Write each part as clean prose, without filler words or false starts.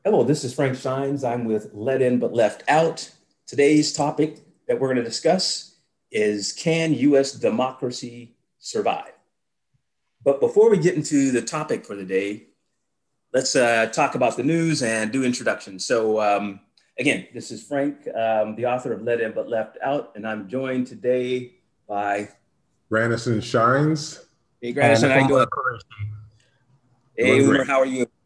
Hello, this is Frank Shines. I'm with Let In But Left Out. Today's topic that we're going to discuss is, can US democracy survive? But before we get into the topic for the day, let's talk about the news and do introductions. Again, this is Frank, the author of Let In But Left Out, and I'm joined today by Grandison Shines. Hey And Grandison, how you doing? Umar Qureshi. Hey Doing Umer, great. how are you?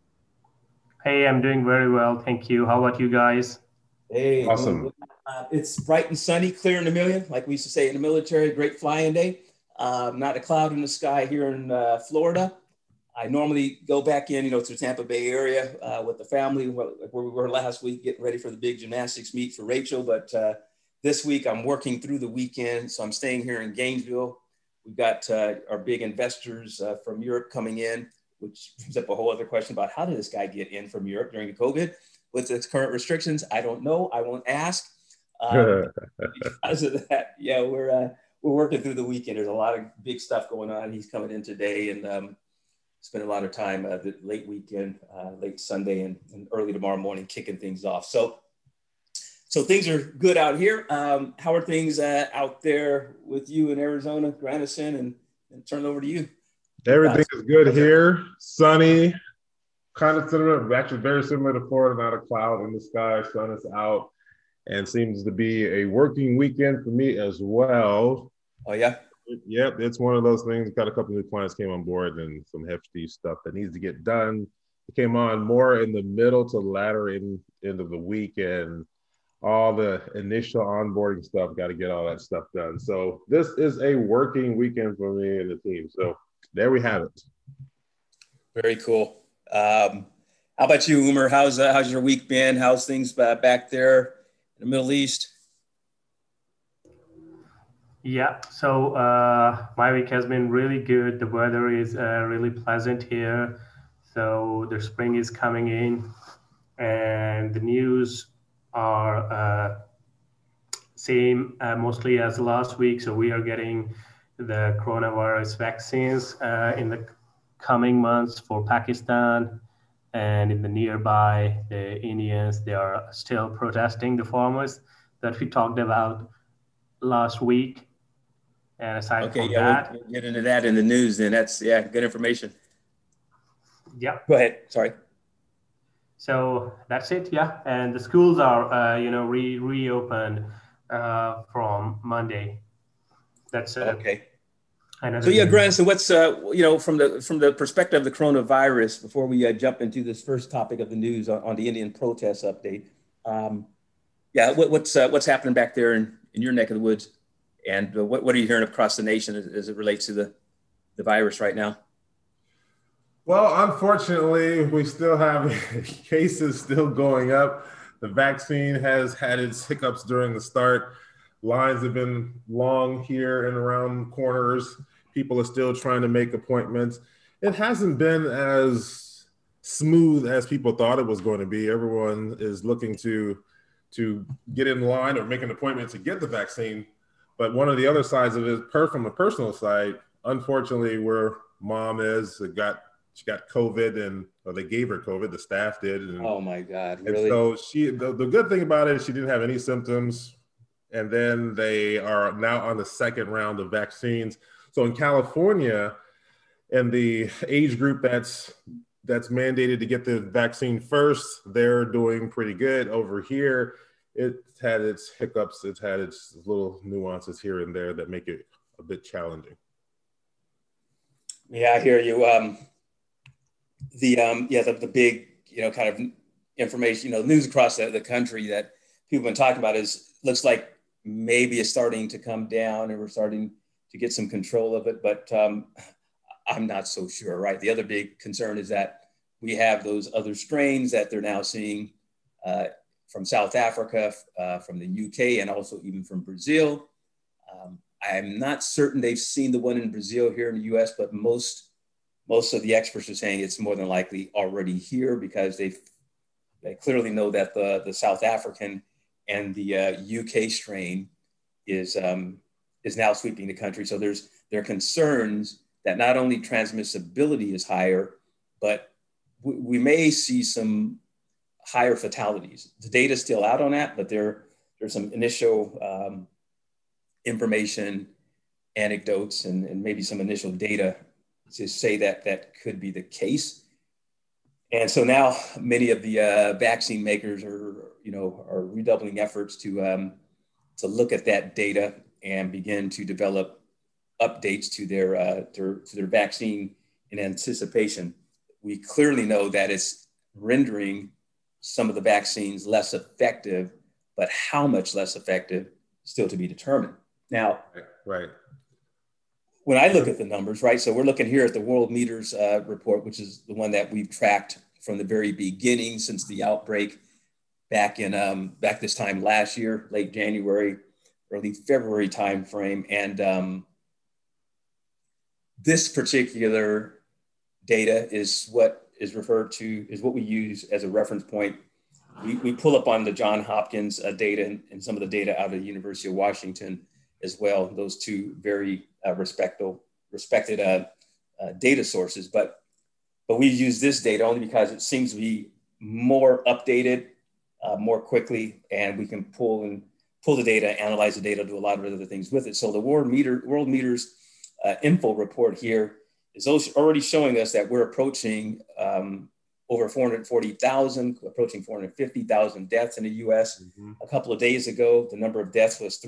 Hey, I'm doing very well, thank you. How about you guys? Hey, doing Awesome. good. It's bright and sunny, clear in the million, like we used to say in the military. Great flying day. Not a cloud in the sky here in Florida. I normally go back in, to the Tampa Bay area with the family, where we were last week, getting ready for the big gymnastics meet for Rachel. But this week I'm working through the weekend, so I'm staying here in Gainesville. We've got our big investors from Europe coming in, which brings up a whole other question about how did this guy get in from Europe during the COVID with its current restrictions? I don't know. I won't ask. Um, because of that, yeah, we're working through the weekend. There's a lot of big stuff going on. He's coming in today, and spend a lot of time the late weekend, late Sunday, and early tomorrow morning kicking things off. So things are good out here. How are things out there with you in Arizona, Grandison, and turn it over to you. Everything is good here. Sunny, kind of similar, actually very similar to Florida, not a cloud in the sky, sun is out, and seems to be a working weekend for me as well. Oh, yeah? Yep, it's one of those things. Got a couple new clients came on board and some hefty stuff that needs to get done. It came on more in the middle to latter end of the week, and all the initial onboarding stuff, got to get all that stuff done. So this is a working weekend for me and the team. So there we have it. Very cool. How about you, Umer? How's your week been? How's things back there in the Middle East? Yeah, so my week has been really good. The weather is really pleasant here. So the spring is coming in, and the news are same mostly as last week. So we are getting the coronavirus vaccines in the coming months for Pakistan, and in the nearby, the Indians, they are still protesting the farmers that we talked about last week. And aside Okay, from yeah, we'll, that, we'll get into that in the news then. That's, yeah, good information. yeah. Go ahead. Sorry. So that's it, yeah. And the schools are, reopened from Monday. That's Okay. So another yeah, news. Grant. So what's from the perspective of the coronavirus, before we jump into this first topic of the news on the Indian protest update, um, yeah, what's happening back there in your neck of the woods, and what are you hearing across the nation as it relates to the virus right now? Well, unfortunately, we still have cases still going up. The vaccine has had its hiccups during the start. Lines have been long here and around corners. People are still trying to make appointments. It hasn't been as smooth as people thought it was going to be. Everyone is looking to get in line or make an appointment to get the vaccine. But one of the other sides of it, from the personal side, unfortunately, where mom is, she got COVID, and or they gave her COVID. The staff did, and Oh my God, and really? so the good thing about it is she didn't have any symptoms. And then they are now on the second round of vaccines. So in California, and the age group that's mandated to get the vaccine first, they're doing pretty good. Over here, it's had its hiccups. It's had its little nuances here and there that make it a bit challenging. Yeah, I hear you. The big kind of information news across the country that people have been talking about is, looks like maybe it's starting to come down and we're starting to get some control of it, but I'm not so sure, right? The other big concern is that we have those other strains that they're now seeing from South Africa, from the UK, and also even from Brazil. I'm not certain they've seen the one in Brazil here in the US, but most of the experts are saying it's more than likely already here, because they clearly know that the South African and the UK strain is now sweeping the country. So there are concerns that not only transmissibility is higher, but we may see some higher fatalities. The data is still out on that, but there's some initial information, anecdotes, and maybe some initial data to say that that could be the case. And so now many of the vaccine makers are redoubling efforts to look at that data and begin to develop updates to their vaccine in anticipation. We clearly know that it's rendering some of the vaccines less effective, but how much less effective still to be determined. Now, right. When I look at the numbers, right, so we're looking here at the Worldometers report, which is the one that we've tracked from the very beginning since the outbreak back this time last year, late January, early February timeframe. And this particular data is what is referred to, is what we use as a reference point. We pull up on the Johns Hopkins data and some of the data out of the University of Washington as well, those two very respected data sources. But we use this data only because it seems to be more updated more quickly, and we can pull the data, analyze the data, do a lot of other things with it. So the Worldometers info report here is already showing us that we're approaching over 440,000, approaching 450,000 deaths in the US. Mm-hmm. A couple of days ago, the number of deaths was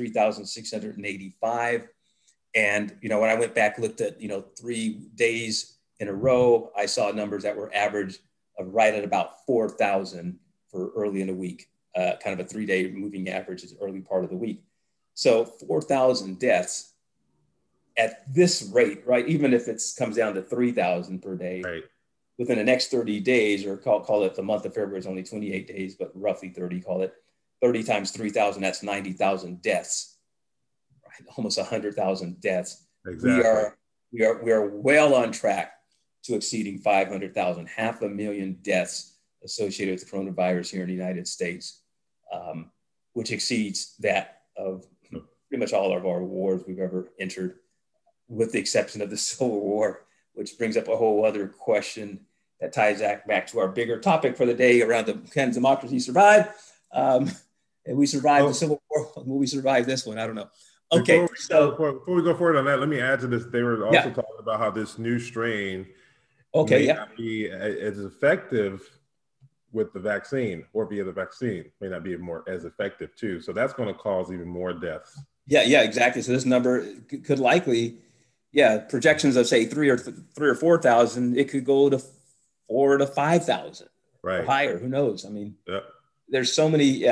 3,685. And, when I went back, looked at, 3 days in a row, I saw numbers that were average of right at about 4,000 for early in the week, kind of a 3-day moving average is early part of the week. So 4,000 deaths at this rate, right? Even if it comes down to 3,000 per day, right, within the next 30 days, or call it the month of February is only 28 days, but roughly 30, call it 30 times 3,000, that's 90,000 deaths, right? Almost 100,000 deaths. Exactly. We are well on track to exceeding 500,000, 500,000 deaths associated with the coronavirus here in the United States, which exceeds that of pretty much all of our wars we've ever entered, with the exception of the Civil War, which brings up a whole other question that ties back to our bigger topic for the day around can democracy survive? And we survived the Civil War. Will we survive this one? I don't know. Okay. Before we go forward on that, let me add to this. They were also talking about how this new strain may not be as effective with the vaccine, or via the vaccine may not be as effective too. So that's going to cause even more deaths. Yeah, exactly. So this number could likely, projections of say 3,000 or 4,000, it could go to 4,000 to 5,000, right, or higher. Who knows? I mean, there's so many.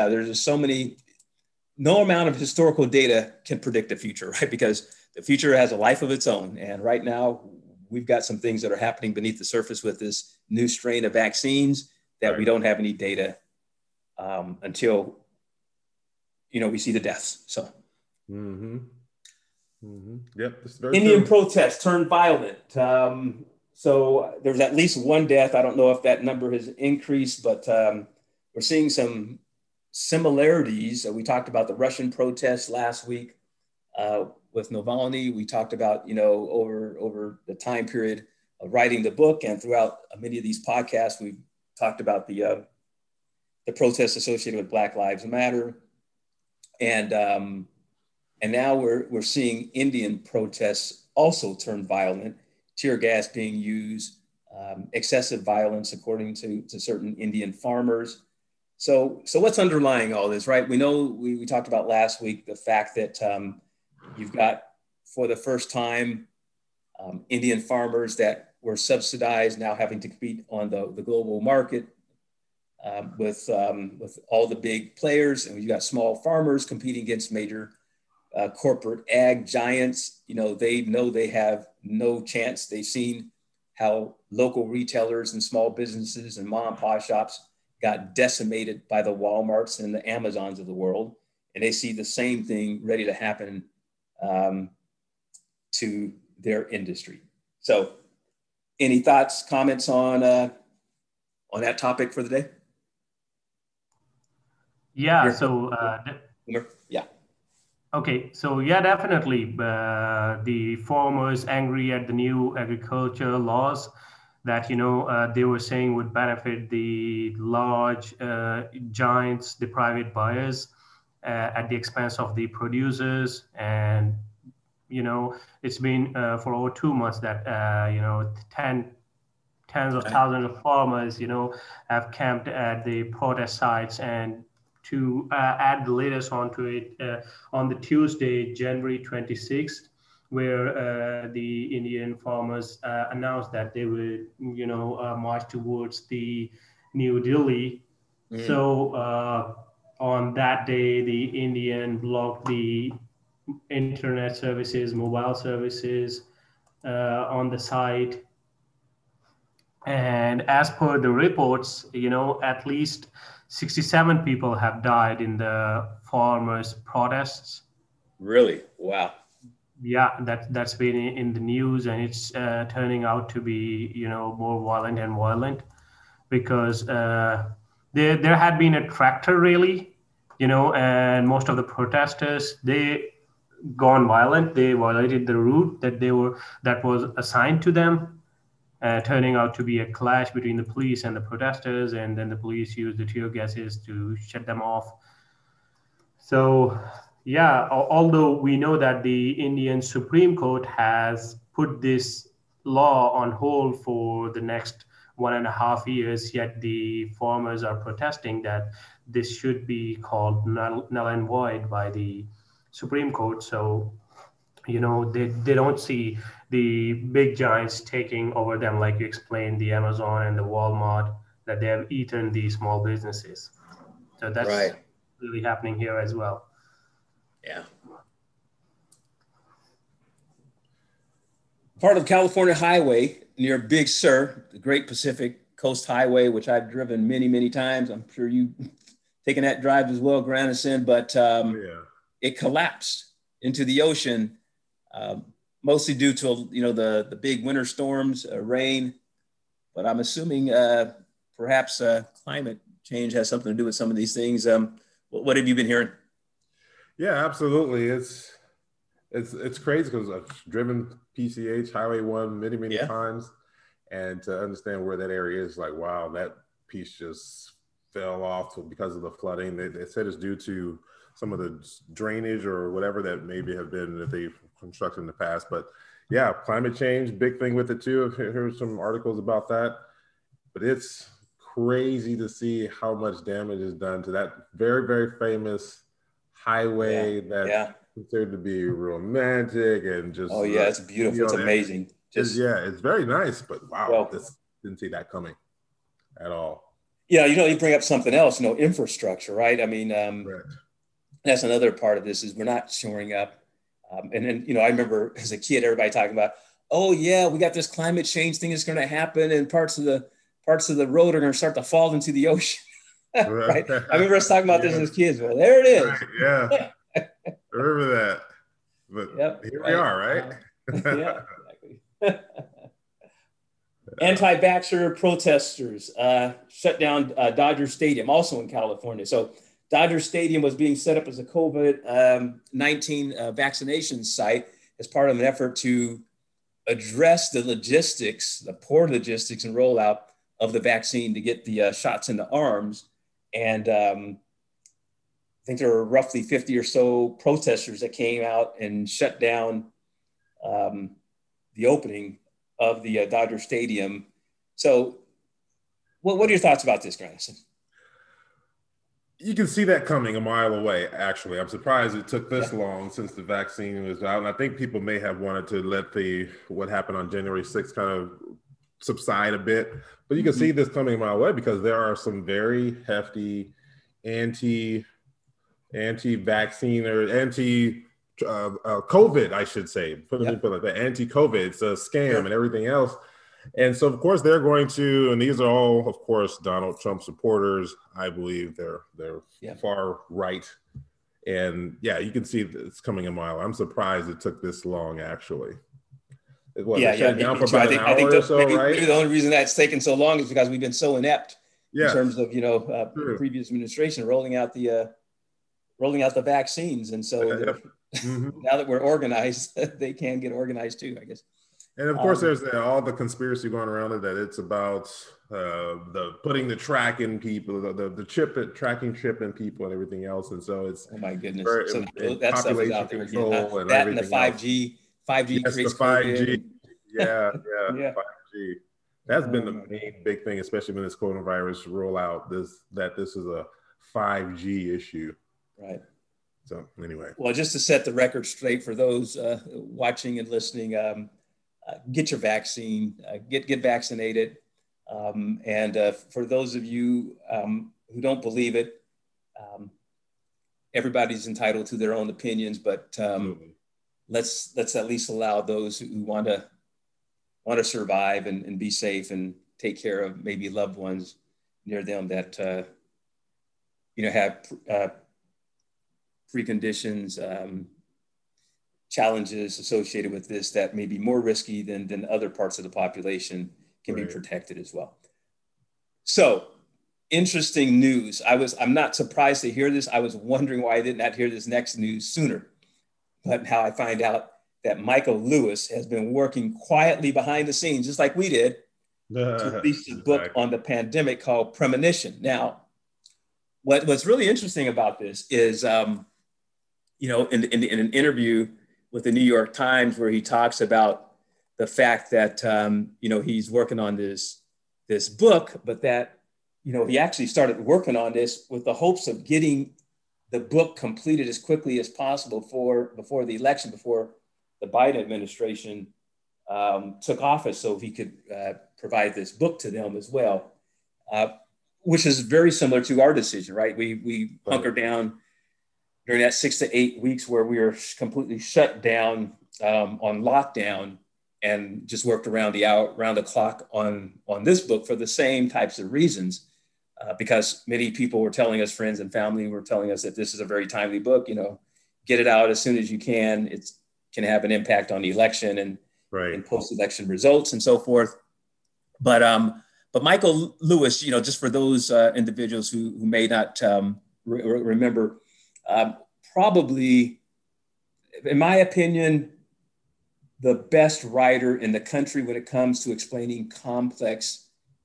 No amount of historical data can predict the future, right? Because the future has a life of its own, and right now we've got some things that are happening beneath the surface with this new strain of vaccines that we don't have any data until we see the deaths. So. Mm-hmm. Mm-hmm. Yep. Indian protests turned violent. So there's at least one death. I don't know if that number has increased, but we're seeing some similarities. We talked about the Russian protests last week with Navalny. We talked about, over the time period of writing the book, and throughout many of these podcasts, we've talked about the protests associated with Black Lives Matter. And now we're seeing Indian protests also turn violent, tear gas being used, excessive violence, according to certain Indian farmers. So what's underlying all this, right? We know, we talked about last week, the fact that you've got, for the first time, Indian farmers that were subsidized now having to compete on the global market with all the big players. And you've got small farmers competing against major corporate ag giants. They know they have no chance. They've seen how local retailers and small businesses and mom and pop shops got decimated by the Walmarts and the Amazons of the world. And they see the same thing ready to happen to their industry. So any thoughts, comments on that topic for the day? Yeah, Okay, so definitely. The farmers angry at the new agriculture laws that, they were saying would benefit the large giants, the private buyers, at the expense of the producers. And, it's been for over 2 months that, tens of thousands of farmers, have camped at the protest sites. And to add the latest onto it, on the Tuesday, January 26th, where the Indian farmers announced that they would, march towards the New Delhi. So on that day, the Indian blocked the internet services, mobile services on the site. And as per the reports, at least 67 people have died in the farmers' protests. Really? Wow. Yeah, that's been in the news, and it's turning out to be, more violent and violent, because there had been a tractor rally, and most of the protesters, they gone violent. They violated the route that was assigned to them, turning out to be a clash between the police and the protesters, and then the police used the tear gases to shut them off. So, yeah, although we know that the Indian Supreme Court has put this law on hold for the next 1.5 years, yet the farmers are protesting that this should be called null and void by the Supreme Court. So, they don't see the big giants taking over them, like you explained, the Amazon and the Walmart, that they have eaten the small businesses. So that's right. Really happening here as well. Yeah. Part of California Highway near Big Sur, the Great Pacific Coast Highway, which I've driven many, many times. I'm sure you've taken that drive as well, Grandison, but it collapsed into the ocean, mostly due to, the big winter storms, rain. But I'm assuming perhaps climate change has something to do with some of these things. What have you been hearing? Yeah, absolutely. It's crazy because I've driven PCH Highway 1 many times, and to understand where that area is, like, wow, that piece just fell off because of the flooding. They said it's due to some of the drainage or whatever that maybe have been that they've constructed in the past. But yeah, climate change, big thing with it too. I've heard some articles about that, but it's crazy to see how much damage is done to that very, very famous highway that's considered to be romantic and just. Oh yeah, it's beautiful. It's amazing. It's very nice, but wow, didn't see that coming at all. Yeah, you bring up something else, infrastructure, right? I mean, that's another part of this is we're not shoring up. And then, I remember as a kid, everybody talking about, oh yeah, we got this climate change thing that's going to happen, and parts of the road are going to start to fall into the ocean. Right? I remember us talking about this as kids. Well, there it is. Right. Yeah. I remember that. But here we are, right? Yeah, exactly. Anti-vaxxer protesters shut down Dodger Stadium, also in California. So Dodger Stadium was being set up as a COVID-19 vaccination site as part of an effort to address the poor logistics and rollout of the vaccine to get the shots into arms. And I think there were roughly 50 or so protesters that came out and shut down the opening of the Dodger Stadium. So what are your thoughts about this, Grandison? You can see that coming a mile away, actually. I'm surprised it took this long since the vaccine was out. And I think people may have wanted to let what happened on January 6th kind of subside a bit. But you can see this coming a mile away because there are some very hefty anti-vaccine or anti-COVID, I should say. Put it like that, anti-COVID. It's a scam and everything else. And so, of course, they're going to, and these are all, of course, Donald Trump supporters. I believe they're far right. And yeah, you can see it's coming a mile. I'm surprised it took this long, actually. Down for about an hour or so, right? Maybe the only reason that's taken so long is because we've been so inept in terms of, previous administration rolling out the vaccines. And so now that we're organized, they can get organized too, I guess. And of course, there's all the conspiracy going around it that it's about the putting the track in people, the tracking chip in people, and everything else. And so it's oh my goodness, very, so that stuff is out there again. Huh? and That and the everything else. 5G Yes, creates the 5G. COVID. Yeah, Yeah. 5G. That's been the main big thing, especially when this coronavirus rollout. This is a 5G issue. Right. So anyway. Well, just to set the record straight for those watching and listening, get your vaccine, get vaccinated. And for those of you who don't believe it, everybody's entitled to their own opinions, but let's at least allow those who want to survive and be safe and take care of maybe loved ones near them that have preconditions, challenges associated with this that may be more risky than other parts of the population can be protected as well. So, interesting news. I'm not surprised to hear this. I was wondering why I did not hear this next news sooner. But now I find out that Michael Lewis has been working quietly behind the scenes, just like we did, to release a book on the pandemic called Premonition. Now, what's really interesting about this is, in an interview with the New York Times, where he talks about the fact that, he's working on this book, but that, he actually started working on this with the hopes of getting the book completed as quickly as possible before the election, before the Biden administration took office, so he could provide this book to them as well, which is very similar to our decision, right? We hunkered down during that 6 to 8 weeks where we were completely shut down on lockdown, and just worked around the clock on this book for the same types of reasons. Because many people were telling us, friends and family were telling us that this is a very timely book, get it out as soon as you can. It can have an impact on the election and post-election results and so forth. But Michael Lewis, just for those individuals who may not remember, probably, in my opinion, the best writer in the country when it comes to explaining complex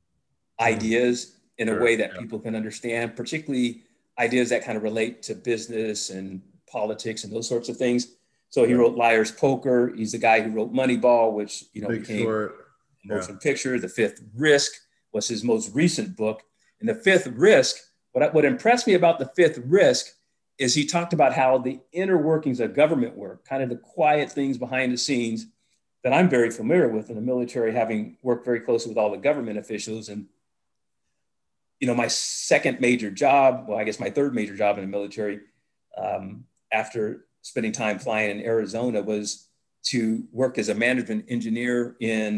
ideas in a way that people can understand, particularly ideas that kind of relate to business and politics and those sorts of things. So he wrote Liar's Poker. He's the guy who wrote Moneyball, which became a motion picture. The Fifth Risk was his most recent book. And The Fifth Risk, what impressed me about The Fifth Risk is he talked about how the inner workings of government work, kind of the quiet things behind the scenes that I'm very familiar with in the military, having worked very closely with all the government officials. And my second major job, well, I guess my third major job in the military, after spending time flying in Arizona, was to work as a management engineer in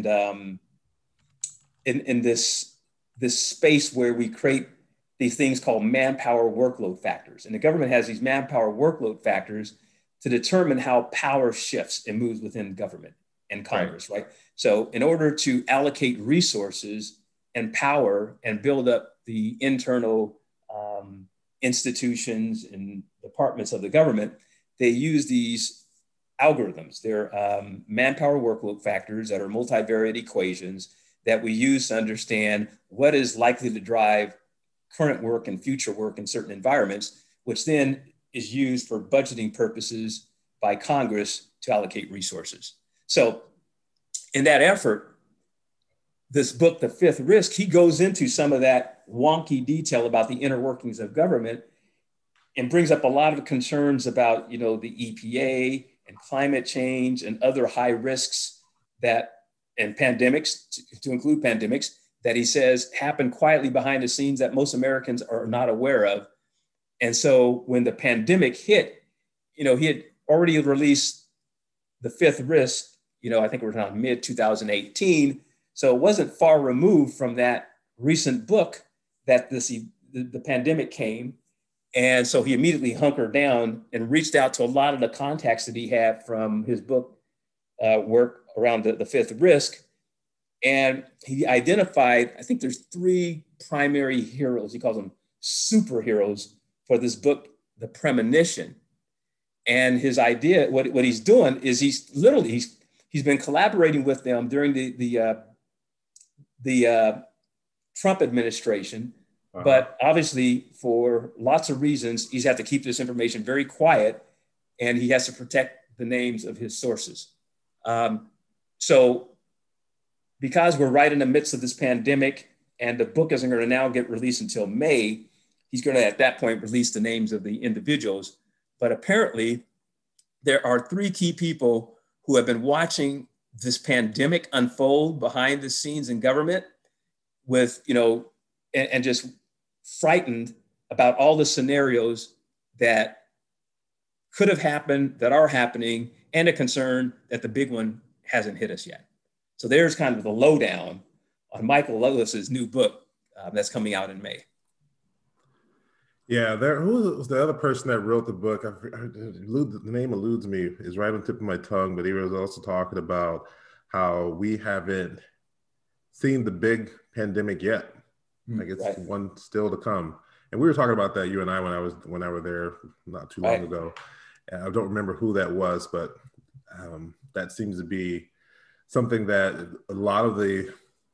this space where we create these things called manpower workload factors. And the government has these manpower workload factors to determine how power shifts and moves within government and Congress, right? So in order to allocate resources and power and build up the internal institutions and departments of the government, they use these algorithms. They're manpower workload factors that are multivariate equations that we use to understand what is likely to drive current work and future work in certain environments, which then is used for budgeting purposes by Congress to allocate resources. So in that effort, this book, The Fifth Risk, he goes into some of that wonky detail about the inner workings of government and brings up a lot of concerns about, the EPA and climate change and other high risks and pandemics, to include pandemics, that he says happen quietly behind the scenes that most Americans are not aware of. And so when the pandemic hit, he had already released The Fifth Risk, I think it was around mid-2018. So it wasn't far removed from that recent book that the pandemic came. And so he immediately hunkered down and reached out to a lot of the contacts that he had from his book work around the Fifth Risk. And he identified, I think there's 3 primary heroes. He calls them superheroes for this book, The Premonition. And his idea, what he's doing is he's he's been collaborating with them during the Trump administration, but obviously for lots of reasons, he's had to keep this information very quiet, and he has to protect the names of his sources. So because we're right in the midst of this pandemic and the book isn't going to now get released until May, he's going to at that point release the names of the individuals. But apparently there are 3 key people who have been watching this pandemic unfold behind the scenes in government with, and just frightened about all the scenarios that could have happened, that are happening, and a concern that the big one hasn't hit us yet. So there's kind of the lowdown on Michael Douglas's new book that's coming out in May. Yeah, who was the other person that wrote the book? The name eludes me. It's right on the tip of my tongue, but he was also talking about how we haven't seen the big pandemic yet. Like it's one still to come. And we were talking about that, you and I, when I were there not too long ago. And I don't remember who that was, but that seems to be something that a lot of the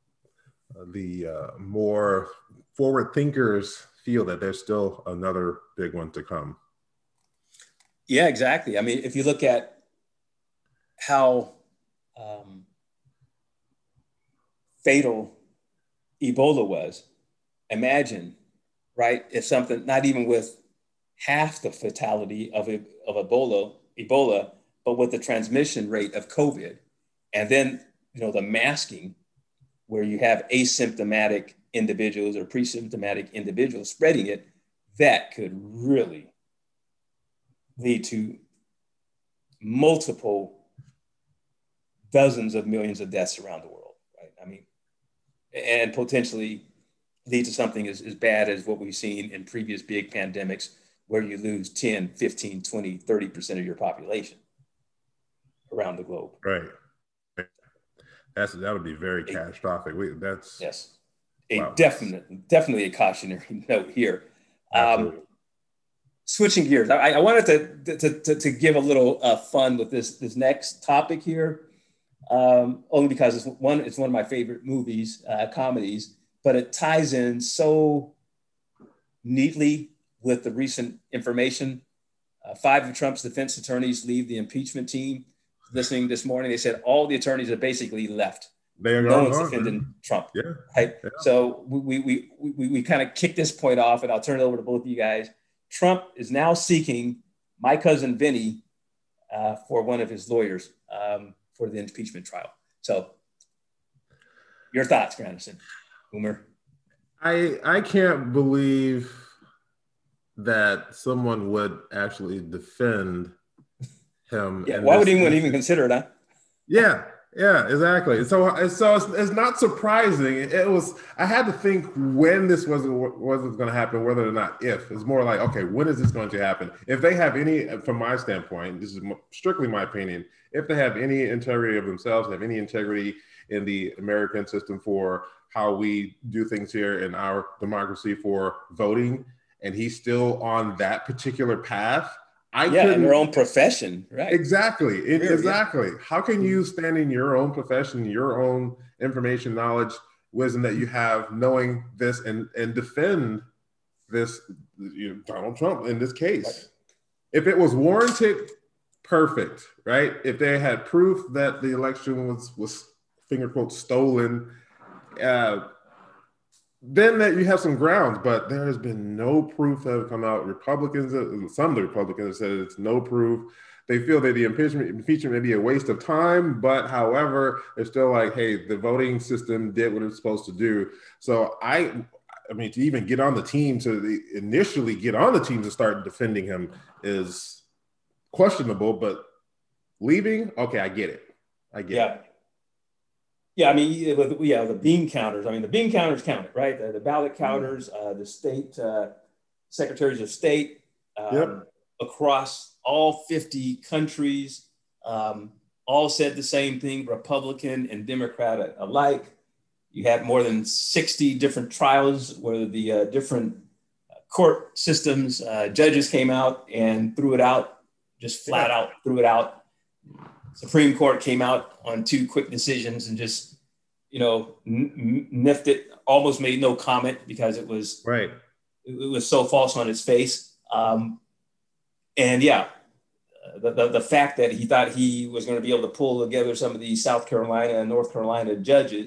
more forward thinkers feel, that there's still another big one to come. Yeah, exactly. I mean, if you look at how fatal Ebola was, imagine, right, if something, not even with half the fatality of Ebola, but with the transmission rate of COVID, and then, the masking, where you have asymptomatic individuals or pre-symptomatic individuals spreading it, that could really lead to multiple dozens of millions of deaths around the world, right? I mean, and potentially lead to something as bad as what we've seen in previous big pandemics, where you lose 10, 15, 20, 30% of your population around the globe. Right. That would be very catastrophic. Yes. Wow. Definitely a cautionary note here. Switching gears, I wanted to give a little fun with this next topic here, only because it's one of my favorite movies, comedies, but it ties in so neatly with the recent information. 5 of Trump's defense attorneys leave the impeachment team. Listening this morning, they said all the attorneys have basically left. No one's defending Trump. Yeah. Right. Yeah. So we kind of kick this point off, and I'll turn it over to both of you guys. Trump is now seeking my cousin Vinny for one of his lawyers for the impeachment trial. So your thoughts, Granderson, Umer? I can't believe that someone would actually defend him. Yeah, why would anyone even consider it, huh? Yeah, exactly. So it's not surprising. I had to think when this wasn't going to happen, whether or not if. It's more like, okay, when is this going to happen? If they have any, from my standpoint, this is strictly my opinion, if they have any integrity of themselves, have any integrity in the American system for how we do things here in our democracy for voting, and he's still on that particular path, in their own profession, right? Exactly. Exactly. Yeah. How can you stand in your own profession, your own information, knowledge, wisdom that you have, knowing this and defend this, Donald Trump in this case? Right. If it was warranted, perfect, right? If they had proof that the election was finger quotes stolen, then that you have some grounds, but there has been no proof that have come out. Some of the Republicans have said it's no proof. They feel that the impeachment may be a waste of time, but however, they're still like, hey, the voting system did what it's supposed to do. So I mean, to even get on the team, initially get on the team to start defending him is questionable, but leaving, okay, I get it. Yeah, I mean, the bean counters. I mean, the bean counters count it, right? The ballot counters, the state secretaries of state across all 50 countries all said the same thing, Republican and Democrat alike. You had more than 60 different trials where the different court systems, judges came out and threw it out, just flat out threw it out. Supreme Court came out on 2 quick decisions and just, niffed it, almost made no comment because it was Right. It was so false on its face. And yeah, the fact that he thought he was going to be able to pull together some of these South Carolina and North Carolina judges,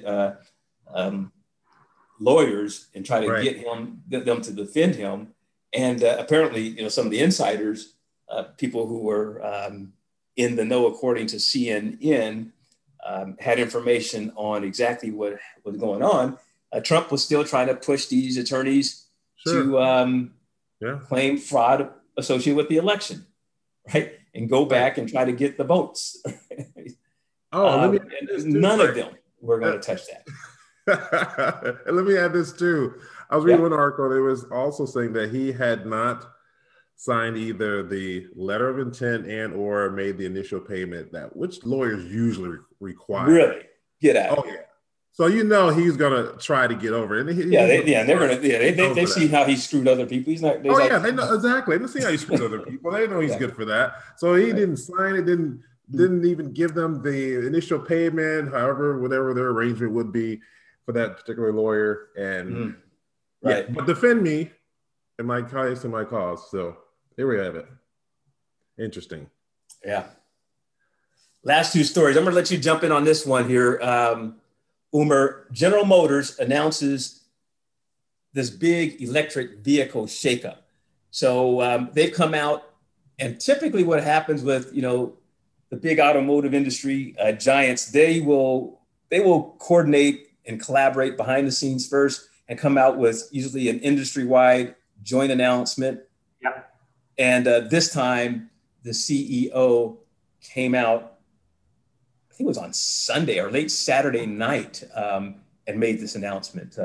lawyers, and try to get them to defend him. And apparently, some of the insiders, people who were in the know, according to CNN, had information on exactly what was going on. Trump was still trying to push these attorneys to claim fraud associated with the election, right? And go back and try to get the votes. None of them were going to touch that. And let me add this too. I was reading one article that was also saying that he had not signed either the letter of intent and or made the initial payment, which lawyers usually require. Really? Get out. Oh, yeah. So he's gonna try to get over it. They've seen how he screwed other people. He's not. They know exactly. They've seen how he screwed other people. They know he's good for that. So he didn't sign it. Didn't even give them the initial payment. However, whatever their arrangement would be for that particular lawyer. And but defend me in my case and my cause. So here we have it. Interesting. Yeah. Last 2 stories. I'm gonna let you jump in on this one here. Umar, General Motors announces this big electric vehicle shakeup. So they've come out, and typically what happens with, the big automotive industry giants, they will coordinate and collaborate behind the scenes first and come out with usually an industry-wide joint announcement. Yep. And this time the CEO came out, I think it was on Sunday or late Saturday night, and made this announcement.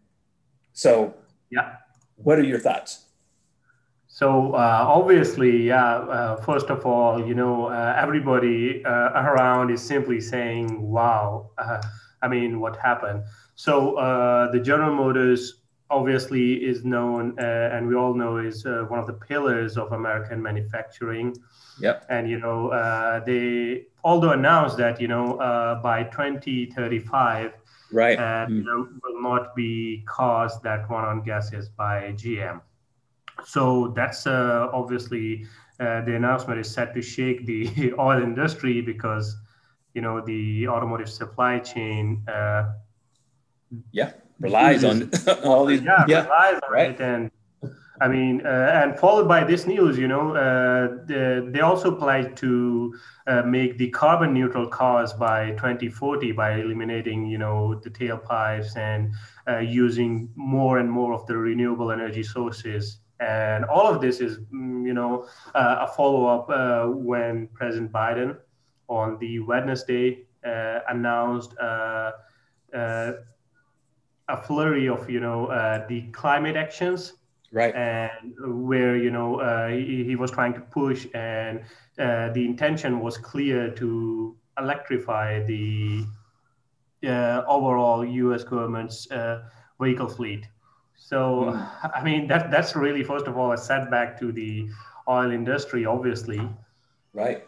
What are your thoughts? So obviously, first of all, everybody around is simply saying, wow, what happened? So the General Motors obviously is known, and we all know is one of the pillars of American manufacturing. Yep. And, they although announced that, by 2035, will not be cars that run on gases by GM. So that's obviously the announcement is set to shake the oil industry because, the automotive supply chain relies on all these. Relies on it. And and followed by this news, they also pledged to make the carbon neutral cars by 2040 by eliminating, the tailpipes and using more and more of the renewable energy sources. And all of this is, a follow-up when President Biden on the Wednesday announced a flurry of, the climate actions. Right. And where, he was trying to push, and the intention was clear to electrify the overall U.S. government's vehicle fleet. So, that's really, first of all, a setback to the oil industry, obviously. Right.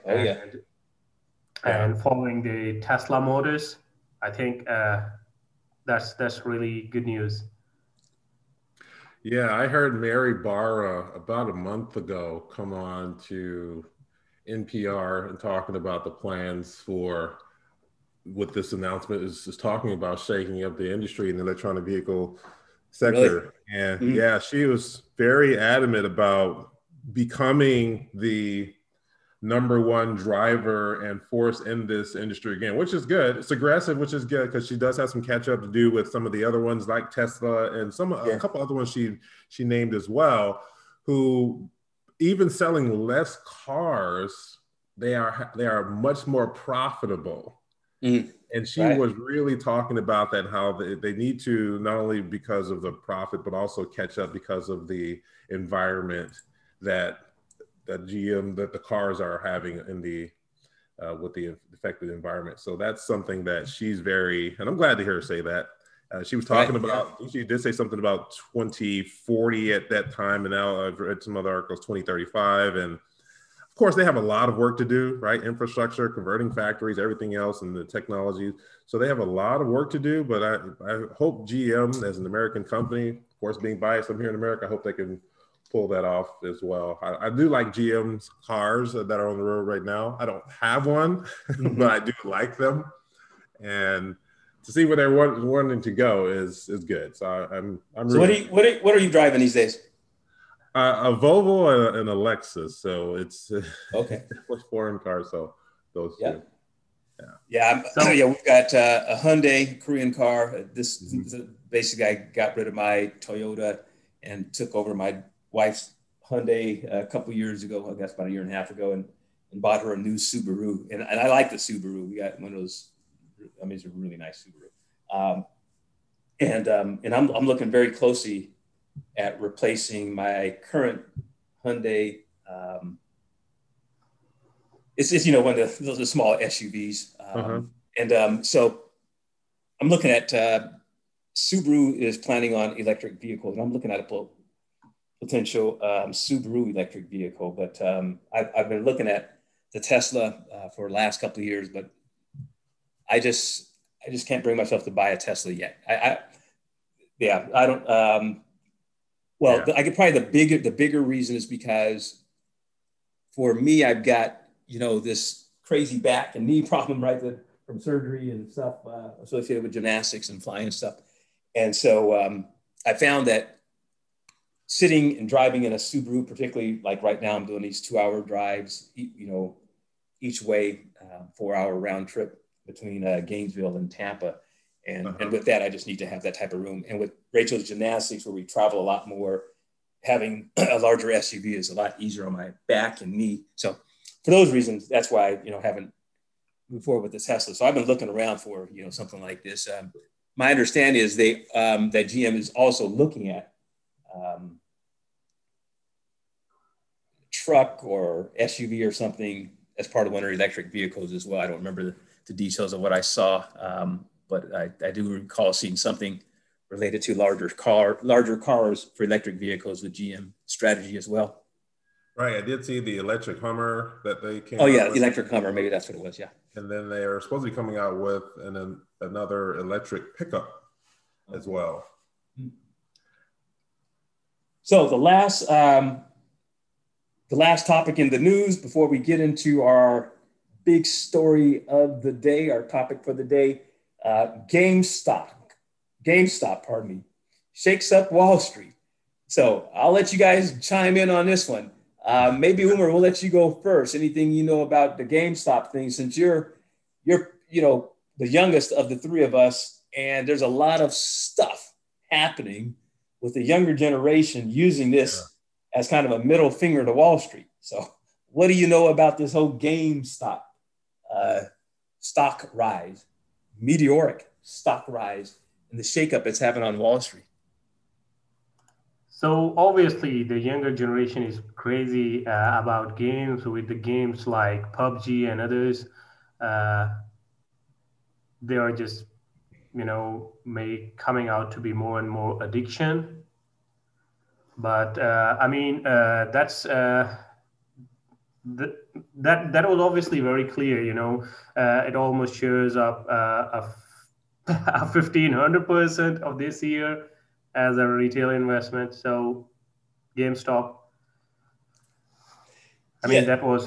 And following the Tesla Motors, I think that's really good news. Yeah, I heard Mary Barra about a month ago come on to NPR and talking about the plans for what this announcement is talking about, shaking up the industry in the electronic vehicle sector. Really? And she was very adamant about becoming the #1 driver and force in this industry again, which is good. It's aggressive, which is good because she does have some catch up to do with some of the other ones like Tesla and a couple other ones she named as well, who even selling less cars, they are much more profitable. And she was really talking about that, how they need to, not only because of the profit, but also catch up because of the environment that GM, that the cars are having in the with the affected environment. So that's something that she's very, and I'm glad to hear her say that. She was talking about, she did say something about 2040 at that time, and now I've read some other articles, 2035. And of course, they have a lot of work to do, right? Infrastructure, converting factories, everything else, and the technology. So they have a lot of work to do. But I hope GM, as an American company, of course, being biased, I'm here in America, I hope they can pull that off as well. I do like GM's cars that are on the road right now. I don't have one, but I do like them. And to see where they're wanting to go is good. So I'm So what are you driving these days? A Volvo and a Lexus. So it's Okay. foreign cars. So those two. Yeah. We've got a Hyundai Korean car. This basically, I got rid of my Toyota and took over my wife's Hyundai a couple years ago. I guess about a year and a half ago, and bought her a new Subaru. And I like the Subaru. We got one of those. I mean, it's a really nice Subaru. And I'm looking very closely at replacing my current Hyundai. It's one of those small SUVs. So I'm looking at Subaru is planning on electric vehicles. And I'm looking at a potential Subaru electric vehicle. But I've been looking at the Tesla for the last couple of years, but I just can't bring myself to buy a Tesla yet. I don't. I could probably the bigger reason is because for me, I've got this crazy back and knee problem, right, from surgery and stuff associated with gymnastics and flying and stuff. And so I found that sitting and driving in a Subaru, particularly like right now, I'm doing these 2-hour drives, each way, 4-hour round trip between Gainesville and Tampa. And with that, I just need to have that type of room. And with Rachel's gymnastics, where we travel a lot more, having a larger SUV is a lot easier on my back and knee. So for those reasons, that's why I haven't moved forward with the Tesla. So I've been looking around for something like this. My understanding is that GM is also looking at truck or SUV or something as part of one of their electric vehicles as well. I don't remember the details of what I saw, but I do recall seeing something related to larger cars for electric vehicles with GM strategy as well. Right, I did see the electric Hummer that they came. Oh yeah, with. Electric Hummer, maybe that's what it was. Yeah. And then they are supposed to be coming out with another electric pickup as well. So the last topic in the news before we get into our big story of the day, our topic for the day, GameStop, shakes up Wall Street. So I'll let you guys chime in on this one. Maybe Umar, we'll let you go first. Anything you know about the GameStop thing, since you're the youngest of the three of us, and there's a lot of stuff happening with the younger generation using this as kind of a middle finger to Wall Street. So what do you know about this whole GameStop stock rise, meteoric stock rise, and the shakeup it's having on Wall Street? So obviously the younger generation is crazy about games, with the games like PUBG and others. They are just, coming out to be more and more addiction. But that's that was obviously very clear. It almost shows up a 1,500% of this year as a retail investment. So GameStop, that was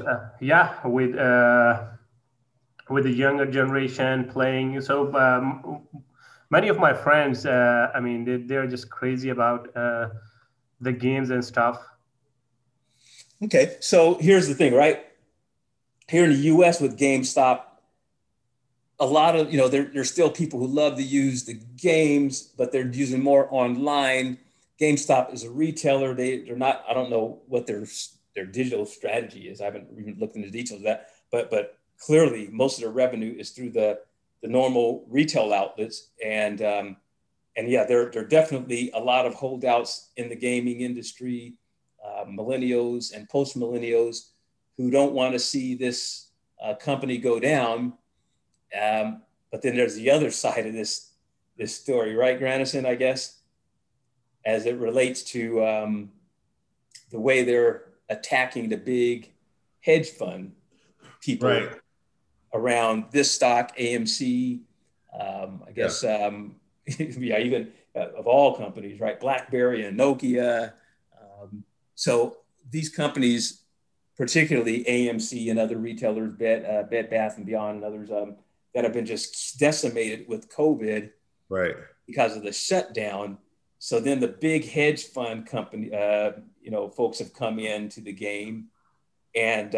with the younger generation playing. So many of my friends, they're just crazy about the games and stuff. Okay, so here's the thing, right? Here in the US with GameStop, a lot of, there's still people who love to use the games, but they're using more online. GameStop is a retailer. They're not, I don't know what their digital strategy is. I haven't even looked into the details of that, but clearly most of their revenue is through the normal retail outlets. And yeah, there are definitely a lot of holdouts in the gaming industry, millennials and post-millennials who don't want to see this company go down. But then there's the other side of this story, right, Grandison, I guess, as it relates to the way they're attacking the big hedge fund people Right. around this stock, AMC, I guess, yeah, even of all companies, right? BlackBerry and Nokia. So these companies, particularly AMC and other retailers, Bed Bath and Beyond and others, that have been just decimated with COVID Right. because of the shutdown. So then the big hedge fund company, folks have come into the game and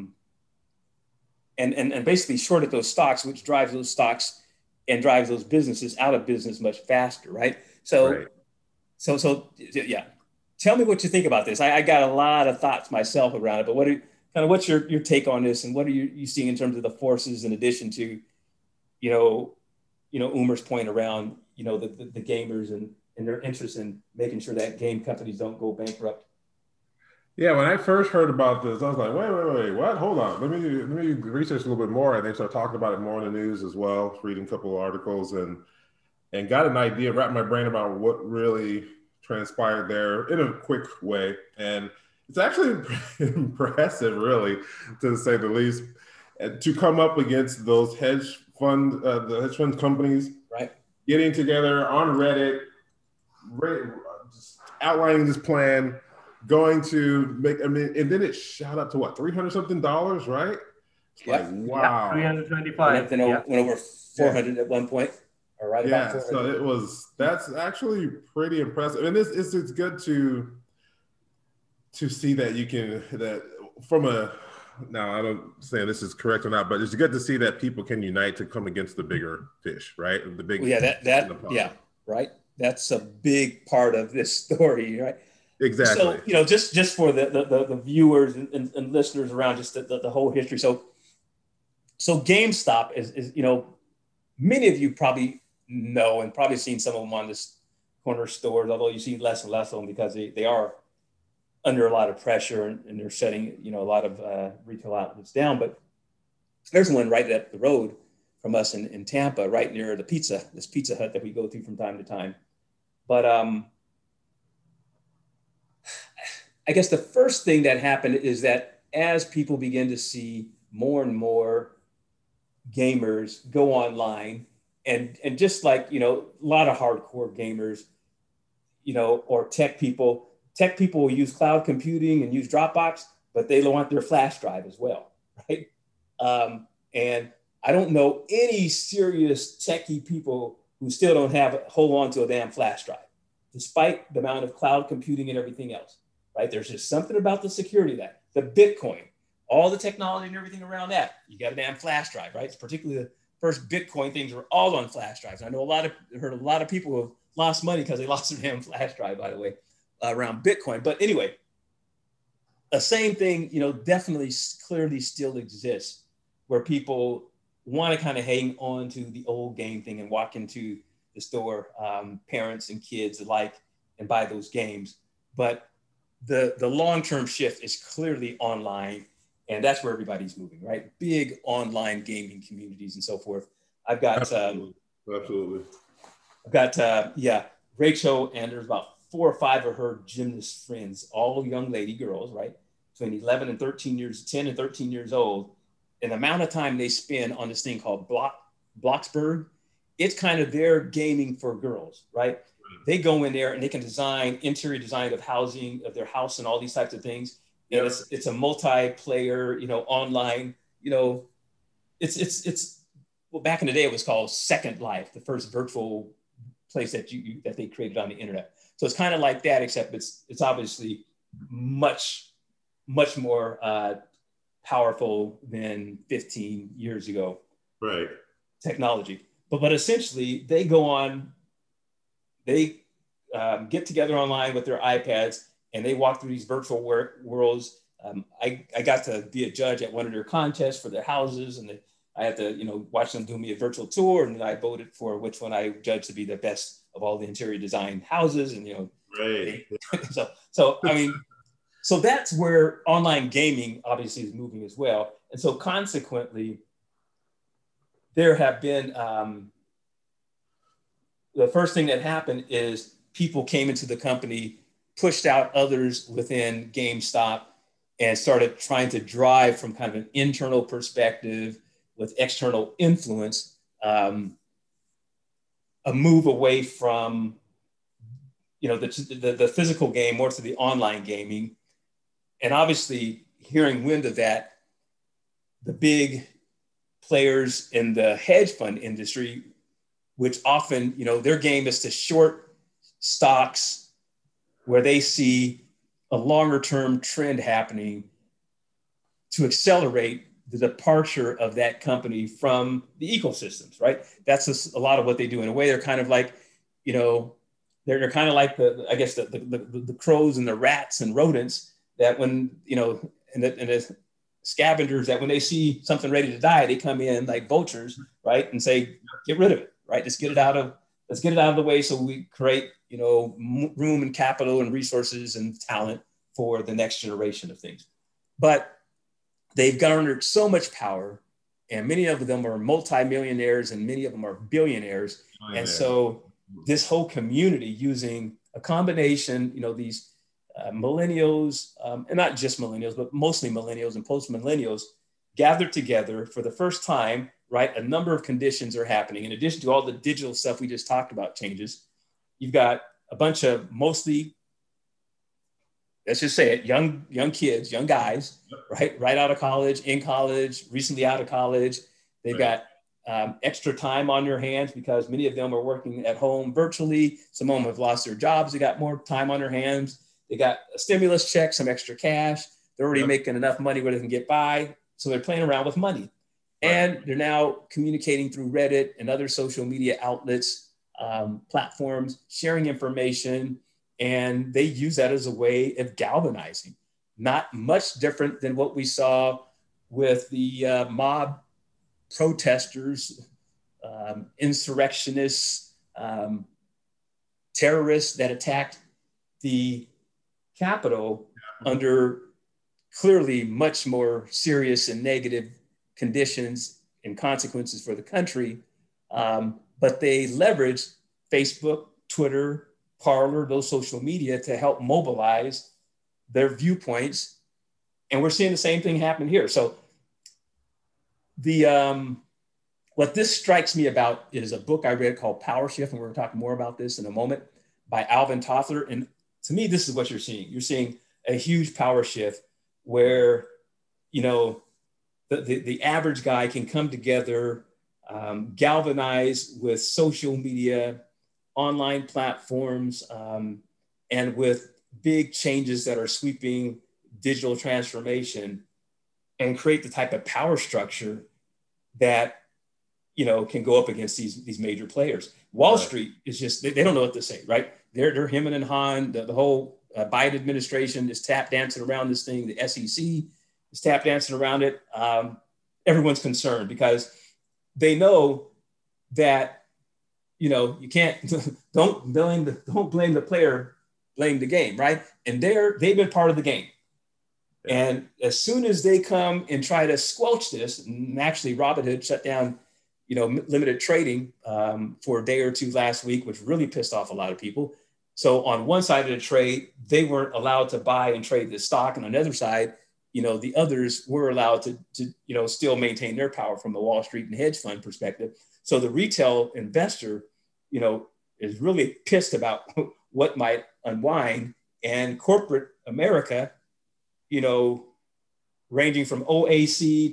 and basically shorted those stocks, which drives those stocks and drives those businesses out of business much faster, right? So, Right. so yeah. Tell me what you think about this. I got a lot of thoughts myself around it, but what's your take on this, and what are you seeing in terms of the forces in addition to, Umer's point around, the gamers and their interest in making sure that game companies don't go bankrupt. Yeah, when I first heard about this, I was like, wait, what? Hold on. Let me research a little bit more. And they started talking about it more in the news as well, reading a couple of articles and got an idea, wrapped my brain about what really transpired there in a quick way. And it's actually impressive, really, to say the least, to come up against those the hedge fund companies, right, getting together on Reddit, just outlining this plan, going to make, and then it shot up to what, $300 something, right? It's yep. like, wow. 325. Went over 400 at one point, or right about 400. So that's actually pretty impressive. And it's good to see that you can, that from now I don't say this is correct or not, but it's good to see that people can unite to come against the bigger fish, right? The big, right. That's a big part of this story, right? Exactly. So, just for the viewers and listeners around, just the whole history. So GameStop is many of you probably know and probably seen some of them on this corner stores, although you see less and less of them because they are under a lot of pressure and they're shutting, a lot of retail outlets down. But there's one right up the road from us in Tampa, right near this Pizza Hut that we go through from time to time. But I guess the first thing that happened is that as people begin to see more and more gamers go online and just like, a lot of hardcore gamers, or tech people will use cloud computing and use Dropbox, but they want their flash drive as well, right? And I don't know any serious techie people who still don't hold on to a damn flash drive, despite the amount of cloud computing and everything else, right? There's just something about the security of that, the Bitcoin, all the technology and everything around that. You got a damn flash drive, right? It's particularly the first Bitcoin things were all on flash drives. I know heard a lot of people who have lost money because they lost their damn flash drive, by the way, around Bitcoin. But anyway, the same thing, definitely clearly still exists where people want to kind of hang on to the old game thing and walk into the store, parents and kids alike, and buy those games. But the long-term shift is clearly online, and that's where everybody's moving, right? Big online gaming communities and so forth. I've got absolutely. I've got Rachel, and there's about 4 or 5 of her gymnast friends, all young lady girls, right? Between 10 and 13 years old. And the amount of time they spend on this thing called Bloxburg, it's kind of their gaming for girls, right? They go in there and they can design interior design of housing, of their house and all these types of things. And it's a multiplayer, online, it's well, back in the day, it was called Second Life, the first virtual place that they created on the internet. So it's kind of like that, except it's obviously much, much more powerful than 15 years ago. Right. Technology. But essentially they go on, they get together online with their iPads and they walk through these virtual worlds. I got to be a judge at one of their contests for their houses, and I had to, watch them do me a virtual tour, and then I voted for which one I judged to be the best of all the interior design houses. And, right. so I mean, so that's where online gaming obviously is moving as well. And so consequently, there have been, the first thing that happened is people came into the company, pushed out others within GameStop, and started trying to drive from kind of an internal perspective with external influence, a move away from, the physical game more to the online gaming. And obviously hearing wind of that, the big players in the hedge fund industry, which often, their game is to short stocks where they see a longer term trend happening to accelerate the departure of that company from the ecosystems, right? That's just a lot of what they do. In a way, they're kind of like, they're kind of like the crows and the rats and rodents that when, and the scavengers that when they see something ready to die, they come in like vultures, right? And say, get rid of it, right? Let's get it out of the way so we create, room and capital and resources and talent for the next generation of things. But they've garnered so much power, and many of them are multimillionaires and many of them are billionaires. Oh, yeah. And so this whole community using a combination, these millennials, and not just millennials, but mostly millennials and post-millennials gathered together for the first time, right? A number of conditions are happening. In addition to all the digital stuff we just talked about changes, you've got a bunch of mostly, let's just say it, young kids, young guys, right out of college, in college, recently out of college. They've got extra time on their hands because many of them are working at home virtually. Some of them have lost their jobs. They got more time on their hands. They got a stimulus check, some extra cash. They're already making enough money where they can get by. So they're playing around with money. And they're now communicating through Reddit and other social media outlets, platforms, sharing information. And they use that as a way of galvanizing. Not much different than what we saw with the mob protesters, insurrectionists, terrorists that attacked the Capitol under clearly much more serious and negative conditions and consequences for the country. But they leveraged Facebook, Twitter, Parler, those social media to help mobilize their viewpoints. And we're seeing the same thing happen here. So what this strikes me about is a book I read called Power Shift, and we're going to talk more about this in a moment, by Alvin Toffler. And to me, this is what you're seeing. You're seeing a huge power shift where, the average guy can come together, galvanize with social media, online platforms, and with big changes that are sweeping digital transformation, and create the type of power structure that, can go up against these major players. Wall Street is just, they don't know what to say, right? They're hemming and hawing. The whole Biden administration is tap dancing around this thing. The SEC is tap dancing around it. Everyone's concerned because they know that, you can't, don't blame the player, blame the game, right? And they've been part of the game. And as soon as they come and try to squelch this, and actually Robinhood shut down, limited trading for a day or two last week, which really pissed off a lot of people. So on one side of the trade, they weren't allowed to buy and trade the stock. And on the other side, the others were allowed to still maintain their power from the Wall Street and hedge fund perspective. So the retail investor, is really pissed about what might unwind, and corporate America, ranging from OAC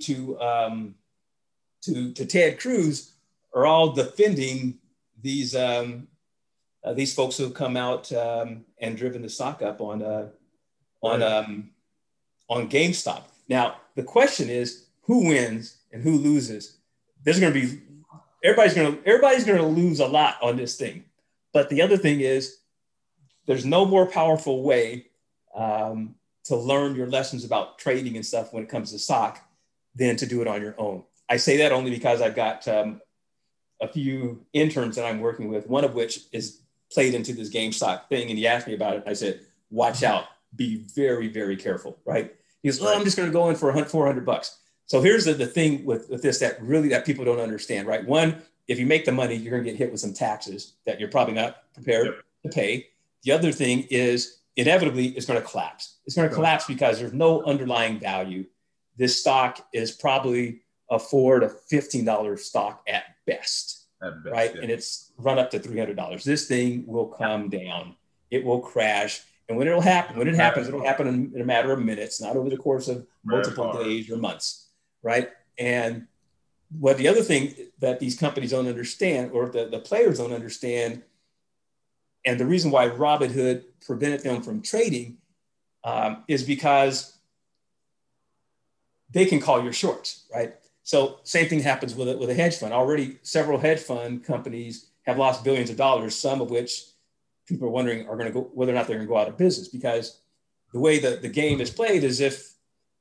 to Ted Cruz, are all defending these folks who have come out and driven the stock up on GameStop. Now the question is, who wins and who loses? There's going to be everybody's going to lose a lot on this thing. But the other thing is, there's no more powerful way to learn your lessons about trading and stuff when it comes to stock than to do it on your own. I say that only because I've got a few interns that I'm working with, one of which is played into this GameStop thing. And he asked me about it. I said, watch out, be very, very careful, right? He goes, I'm just going to go in for $400. So here's the thing with this that people don't understand, right? One, if you make the money, you're going to get hit with some taxes that you're probably not prepared to pay. The other thing is inevitably it's going to collapse. It's going to collapse because there's no underlying value. This stock is probably a $4 to $15 stock at best, right? Yeah. And it's run up to $300. This thing will come down. It will crash. And when it happens, it'll happen in a matter of minutes, not over the course of multiple days or months, right? And what the other thing that these companies don't understand, or the players don't understand, and the reason why Robinhood prevented them from trading is because they can call your shorts, right? So same thing happens with a hedge fund. Already several hedge fund companies have lost billions of dollars, some of which people are wondering are going to go, whether or not they're going to go out of business, because the way the game is played is if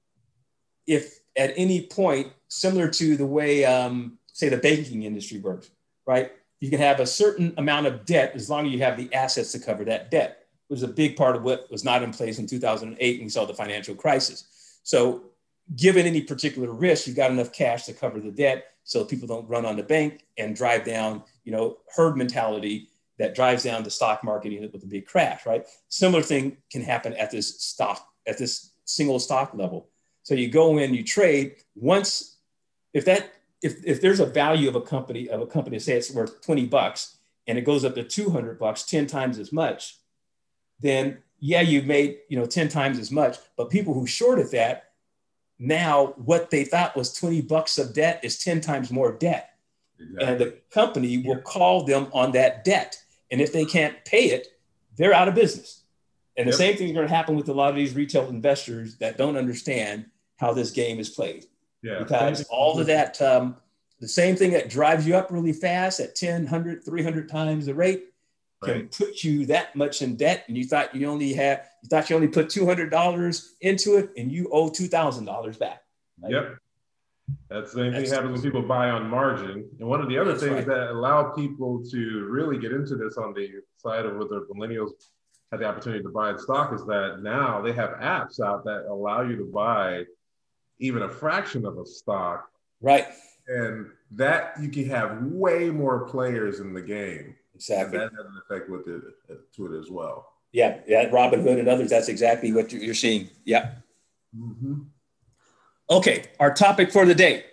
at any point, similar to the way, say, the banking industry works, right? You can have a certain amount of debt as long as you have the assets to cover that debt, which is a big part of what was not in place in 2008 when we saw the financial crisis. So given any particular risk, you've got enough cash to cover the debt so people don't run on the bank and drive down, herd mentality that drives down the stock market with a big crash, right? Similar thing can happen at this single stock level. So you go in, you trade. Once, if there's a value of a company, say it's worth $20 and it goes up to $200, 10 times as much, then yeah, you've made 10 times as much. But people who shorted that, now what they thought was $20 of debt is 10 times more debt. Exactly. And the company will call them on that debt. And if they can't pay it, they're out of business. And the same thing is going to happen with a lot of these retail investors that don't understand how this game is played. Yeah. Because all of that, the same thing that drives you up really fast at 10, 100, 300 times the rate can put you that much in debt. And you thought you only put $200 into it and you owe $2,000 back. Right? Yep. That same thing happens when people buy on margin. And one of the other things that allow people to really get into this on the side of what the millennials had the opportunity to buy stock is that now they have apps out that allow you to buy even a fraction of a stock. Right. And that you can have way more players in the game. Exactly. And that has an effect to it as well. Yeah. Robinhood and others, that's exactly what you're seeing. Yeah. Mm-hmm. Okay, our topic for the day.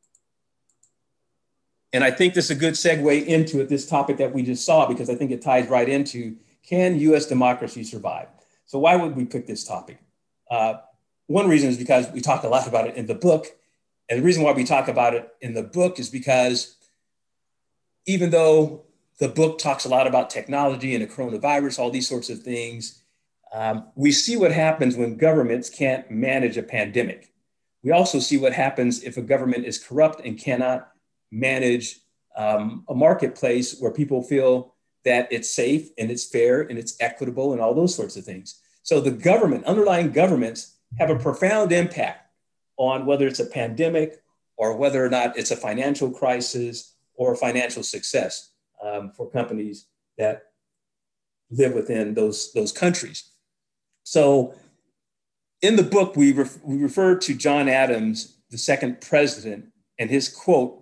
And I think this is a good segue into this topic that we just saw, because I think it ties right into, can U.S. democracy survive? So why would we pick this topic? One reason is because we talk a lot about it in the book. And the reason why we talk about it in the book is because even though the book talks a lot about technology and the coronavirus, all these sorts of things, we see what happens when governments can't manage a pandemic. We also see what happens if a government is corrupt and cannot manage a marketplace where people feel that it's safe and it's fair and it's equitable and all those sorts of things. So the underlying governments have a profound impact on whether it's a pandemic or whether or not it's a financial crisis or a financial success for companies that live within those countries. So in the book, we refer to John Adams, the second president, and his quote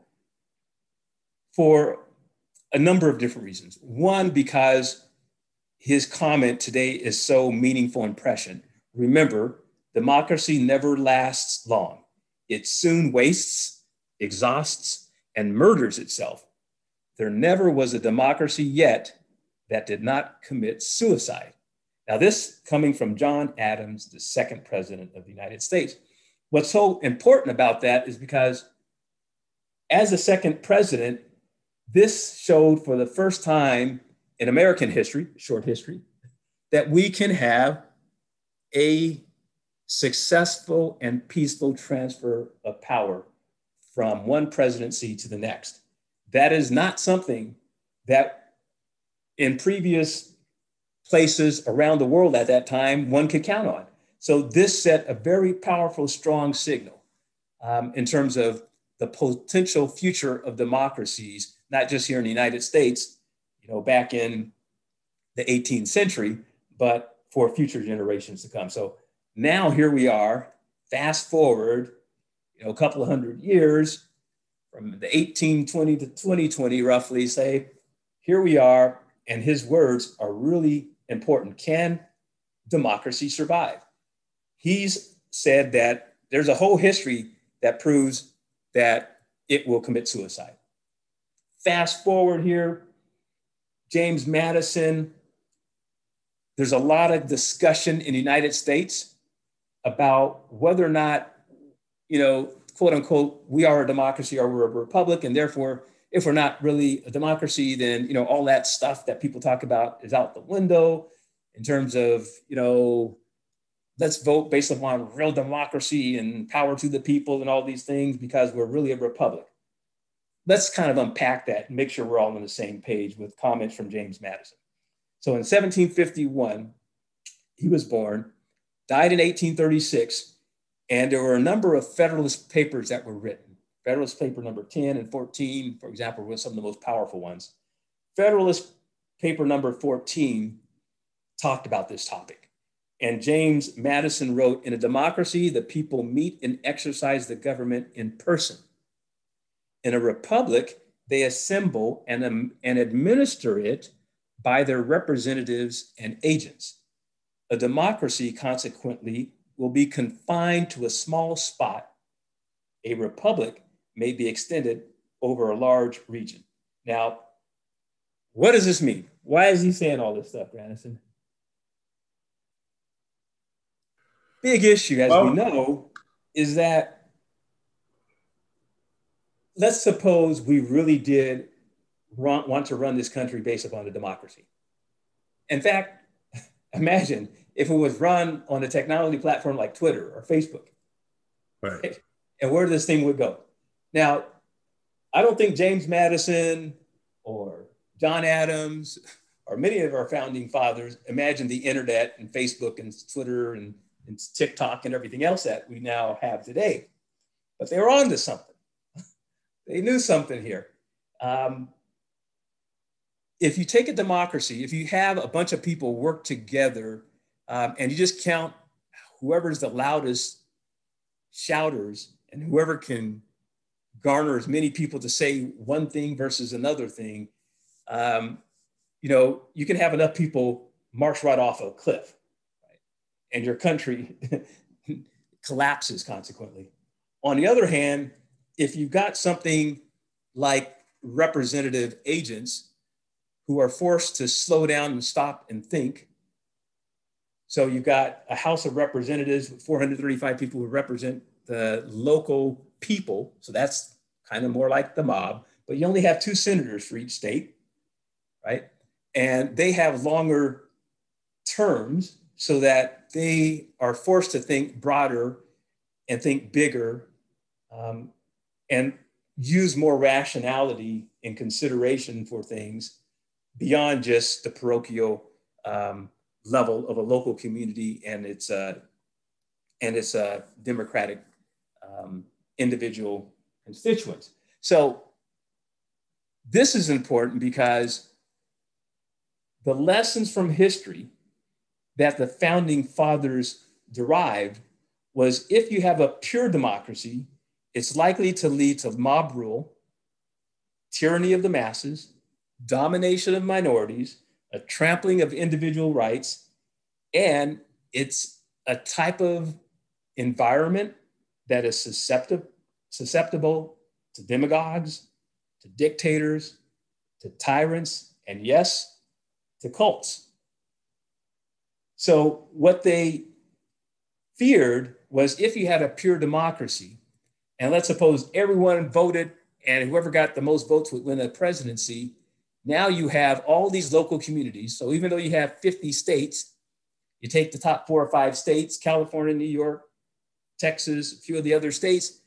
for a number of different reasons. One, because his comment today is so meaningful and prescient. Remember, democracy never lasts long. It soon wastes, exhausts, and murders itself. There never was a democracy yet that did not commit suicide. Now, this coming from John Adams, the second president of the United States. What's so important about that is because as the second president, this showed for the first time in American history, short history, that we can have a successful and peaceful transfer of power from one presidency to the next. That is not something that in previous places around the world at that time one could count on. So this set a very powerful, strong signal in terms of the potential future of democracies, not just here in the United States, back in the 18th century, but for future generations to come. So now here we are, fast forward, a couple of hundred years from the 1820 to 2020, roughly, say, here we are, and his words are really important. Can democracy survive. He's said that there's a whole history that proves that it will commit suicide. Fast forward here, James Madison, there's a lot of discussion in the United States about whether or not, quote unquote, we are a democracy or we're a republic. And therefore, if we're not really a democracy, then, all that stuff that people talk about is out the window in terms of, let's vote based upon real democracy and power to the people and all these things because we're really a republic. Let's kind of unpack that and make sure we're all on the same page with comments from James Madison. So in 1751, he was born, died in 1836, and there were a number of Federalist papers that were written. Federalist paper number 10 and 14, for example, were some of the most powerful ones. Federalist paper number 14 talked about this topic. And James Madison wrote, in a democracy, the people meet and exercise the government in person. In a republic, they assemble and administer it by their representatives and agents. A democracy, consequently, will be confined to a small spot. A republic may be extended over a large region. Now, what does this mean? Why is he saying all this stuff, Grandison? Big issue, as we know, is that let's suppose we really did want to run this country based upon a democracy. In fact, imagine if it was run on a technology platform like Twitter or Facebook, right? And where this thing would go. Now, I don't think James Madison or John Adams or many of our founding fathers imagined the internet and Facebook and Twitter and TikTok and everything else that we now have today. But they were on to something. They knew something here. If you take a democracy, if you have a bunch of people work together and you just count whoever's the loudest shouters and whoever can garner as many people to say one thing versus another thing, you can have enough people march right off a cliff, right? And your country collapses consequently. On the other hand, if you've got something like representative agents who are forced to slow down and stop and think, so you've got a House of Representatives with 435 people who represent the local people. So that's kind of more like the mob, but you only have 2 senators for each state, right? And they have longer terms so that they are forced to think broader and think bigger and use more rationality and consideration for things beyond just the parochial level of a local community and its democratic individual constituents. So this is important because the lessons from history that the founding fathers derived was if you have a pure democracy, it's likely to lead to mob rule, tyranny of the masses, domination of minorities, a trampling of individual rights, and it's a type of environment that is susceptible to demagogues, to dictators, to tyrants, and yes, to cults. So what they feared was if you had a pure democracy, and let's suppose everyone voted and whoever got the most votes would win a presidency, now you have all these local communities. So even though you have 50 states, you take the top 4 or 5 states, California, New York, Texas, a few of the other states,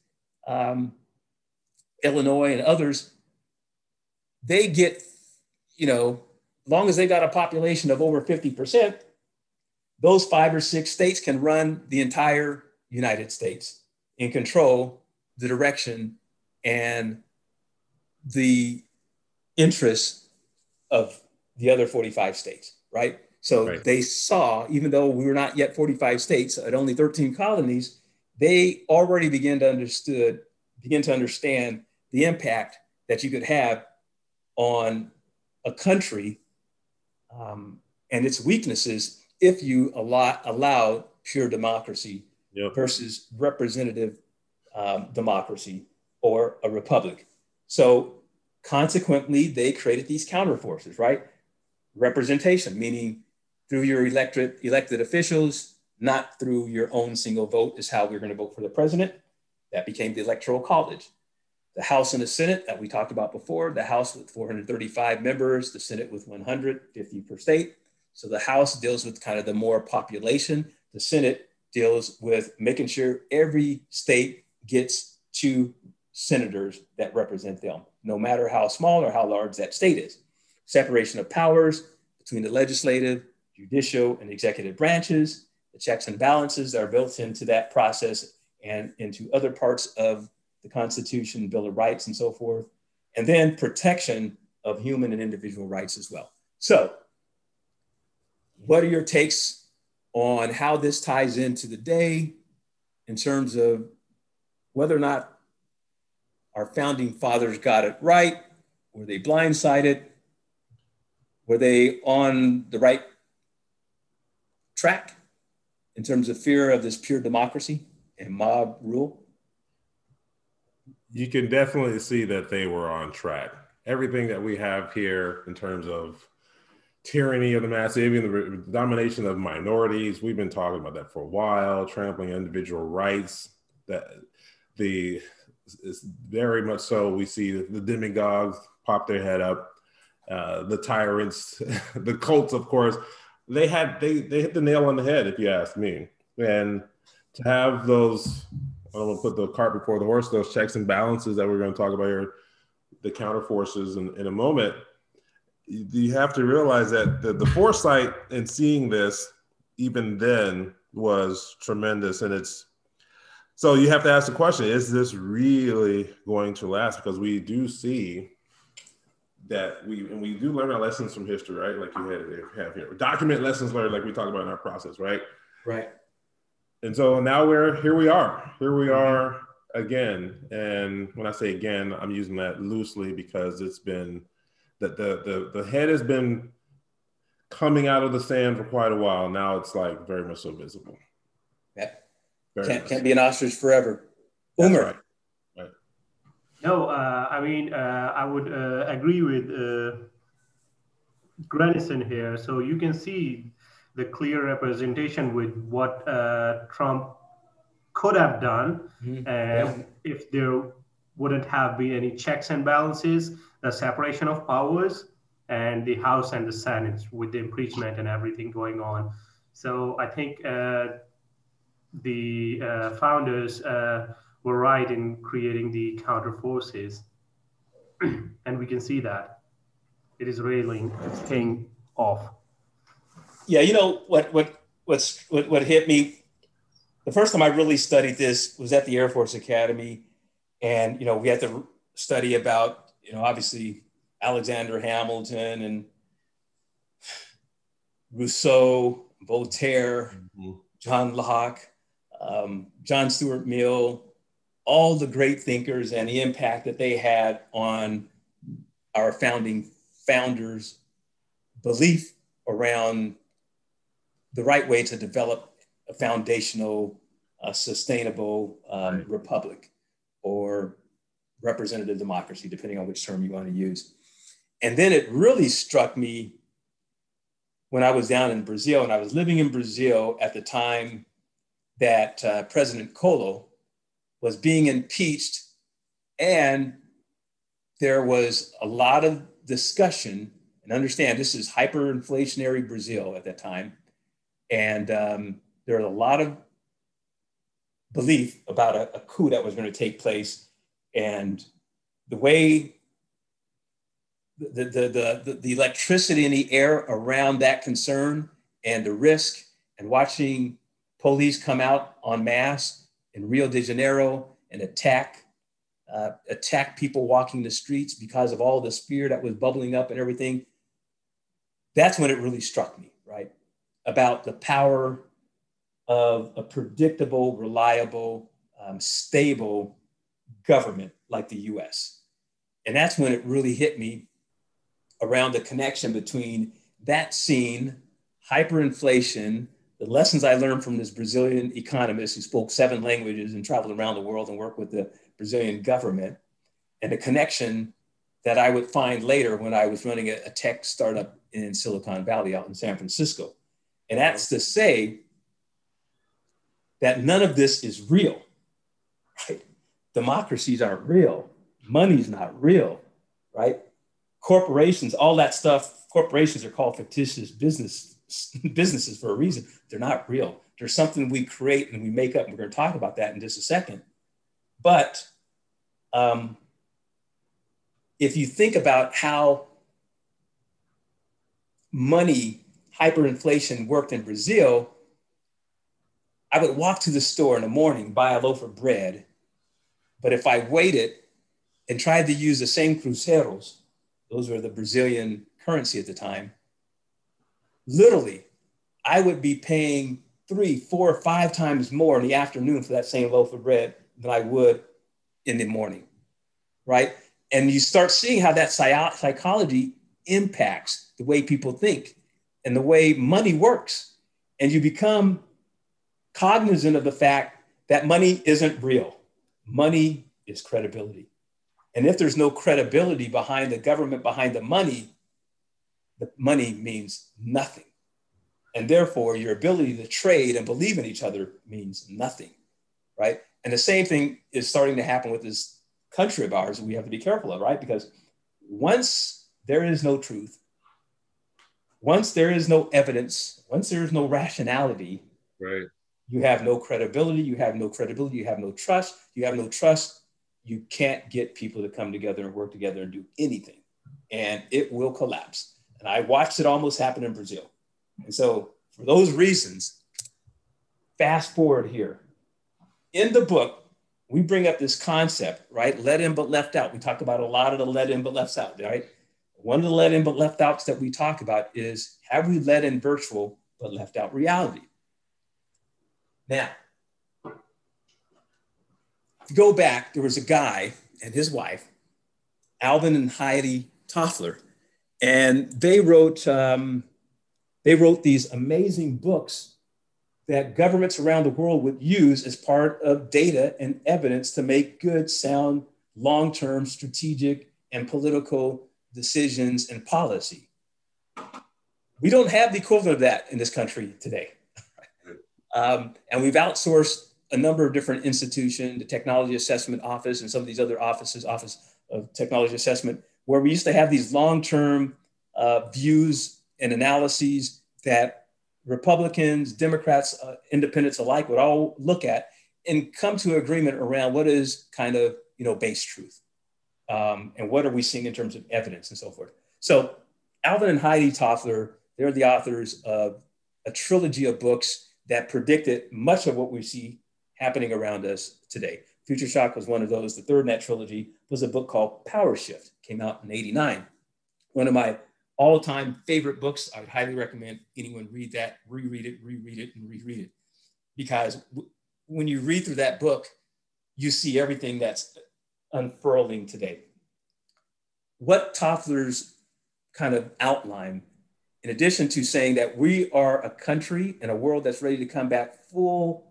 Illinois and others, they get, as long as they got a population of over 50%, those 5 or 6 states can run the entire United States and control the direction and the interests of the other 45 states, right? So right. They saw, even though we were not yet 45 states, at only 13 colonies, they already began to understand the impact that you could have on a country and its weaknesses if you allow pure democracy versus representative democracy or a republic. So consequently, they created these counterforces, right? Representation, meaning through your elected officials, not through your own single vote, is how we're going to vote for the president. That became the Electoral College. The House and the Senate that we talked about before, the House with 435 members, the Senate with 150 per state. So the House deals with kind of the more population. The Senate deals with making sure every state gets 2 senators that represent them, no matter how small or how large that state is. Separation of powers between the legislative, judicial, and executive branches, the checks and balances that are built into that process and into other parts of the Constitution, Bill of Rights, and so forth. And then protection of human and individual rights as well. So what are your takes on how this ties into the day in terms of whether or not our founding fathers got it right? Were they blindsided? Were they on the right track in terms of fear of this pure democracy and mob rule? You can definitely see that they were on track. Everything that we have here in terms of tyranny of the mass, even the domination of minorities, we've been talking about that for a while, trampling individual rights, that it's very much so. We see the demagogues pop their head up, the tyrants, the cults, of course, they hit the nail on the head, if you ask me. And to have those, I don't want to put the cart before the horse, those checks and balances that we're going to talk about here, the counterforces in a moment, you have to realize that the foresight in seeing this even then was tremendous. And so you have to ask the question, is this really going to last? Because we do see that we do learn our lessons from history, right? Like you have here, document lessons learned, like we talk about in our process, right? Right. And so now here we are again. And when I say again, I'm using that loosely because it's been that the head has been coming out of the sand for quite a while. Now it's like very much so visible. Yeah. Can't be an ostrich forever. Umer. Right. Right. No, I would agree with Grandison here. So you can see the clear representation with what Trump could have done, and if there wouldn't have been any checks and balances, the separation of powers, and the House and the Senate with the impeachment and everything going on. So I think the founders were right in creating the counter forces, and we can see that it is really paying off. Yeah, you know what hit me the first time I really studied this was at the Air Force Academy, and we had to study about obviously Alexander Hamilton and Rousseau, Voltaire, John Locke, John Stuart Mill, all the great thinkers and the impact that they had on our founders' belief around the right way to develop a foundational, sustainable republic or representative democracy, depending on which term you want to use. And then it really struck me when I was down in Brazil, and I was living in Brazil at the time that President Collor was being impeached, and there was a lot of discussion, and understand this is hyperinflationary Brazil at that time, and there was a lot of belief about a coup that was going to take place, and the way the electricity in the air around that concern and the risk, and watching police come out en masse in Rio de Janeiro and attack people walking the streets because of all this fear that was bubbling up and everything. That's when it really struck me, right? About the power of a predictable, reliable, stable government like the US. And that's when it really hit me around the connection between that scene, hyperinflation, the lessons I learned from this Brazilian economist who spoke 7 languages and traveled around the world and worked with the Brazilian government, and the connection that I would find later when I was running a tech startup in Silicon Valley out in San Francisco. And that's to say that none of this is real, right? Democracies aren't real. Money's not real, right? Corporations, all that stuff, corporations are called fictitious businesses for a reason. They're not real. There's something we create and we make up, and we're going to talk about that in just a second. But if you think about how money, hyperinflation worked in Brazil, I would walk to the store in the morning, buy a loaf of bread. But if I waited and tried to use the same cruzeiros, those were the Brazilian currency at the time, literally, I would be paying 3, 4, 5 times more in the afternoon for that same loaf of bread than I would in the morning, right? And you start seeing how that psychology impacts the way people think and the way money works. And you become cognizant of the fact that money isn't real. Money is credibility. And if there's no credibility behind the government, behind the money means nothing. And therefore, your ability to trade and believe in each other means nothing, right? And the same thing is starting to happen with this country of ours that we have to be careful of, right? Because once there is no truth, once there is no evidence, once there is no rationality, right, you have no credibility, you have no credibility, you have no trust, you can't get people to come together and work together and do anything. And it will collapse. And I watched it almost happen in Brazil. And so for those reasons, fast forward here. In the book, we bring up this concept, right? Let in but left out. We talk about a lot of the let in but left out, right? One of the let in but left outs that we talk about is, have we let in virtual but left out reality? Now, to go back, there was a guy and his wife, Alvin and Heidi Toffler, and they wrote these amazing books that governments around the world would use as part of data and evidence to make good, sound, long-term strategic and political decisions and policy. We don't have the equivalent of that in this country today. And we've outsourced a number of different institutions, the Technology Assessment Office and some of these other offices, Office of Technology Assessment, where we used to have these long-term views and analyses that Republicans, Democrats, independents alike would all look at and come to an agreement around what is kind of, base truth. And what are we seeing in terms of evidence and so forth. So Alvin and Heidi Toffler, they're the authors of a trilogy of books that predicted much of what we see happening around us today. Future Shock was one of those. The third in that trilogy was a book called Power Shift, came out in '89. One of my all-time favorite books. I would highly recommend anyone read that, reread it, and reread it. Because when you read through that book, you see everything that's unfurling today. What Toffler's kind of outline, in addition to saying that we are a country and a world that's ready to come back full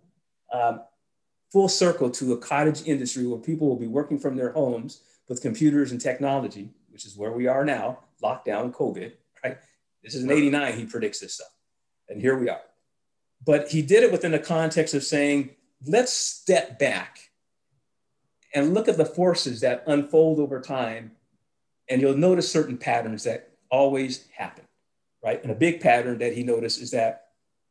circle to a cottage industry where people will be working from their homes with computers and technology, which is where we are now, lockdown, COVID, right? This is in '89, he predicts this stuff. And here we are. But he did it within the context of saying, let's step back and look at the forces that unfold over time. And you'll notice certain patterns that always happen, right? And a big pattern that he noticed is that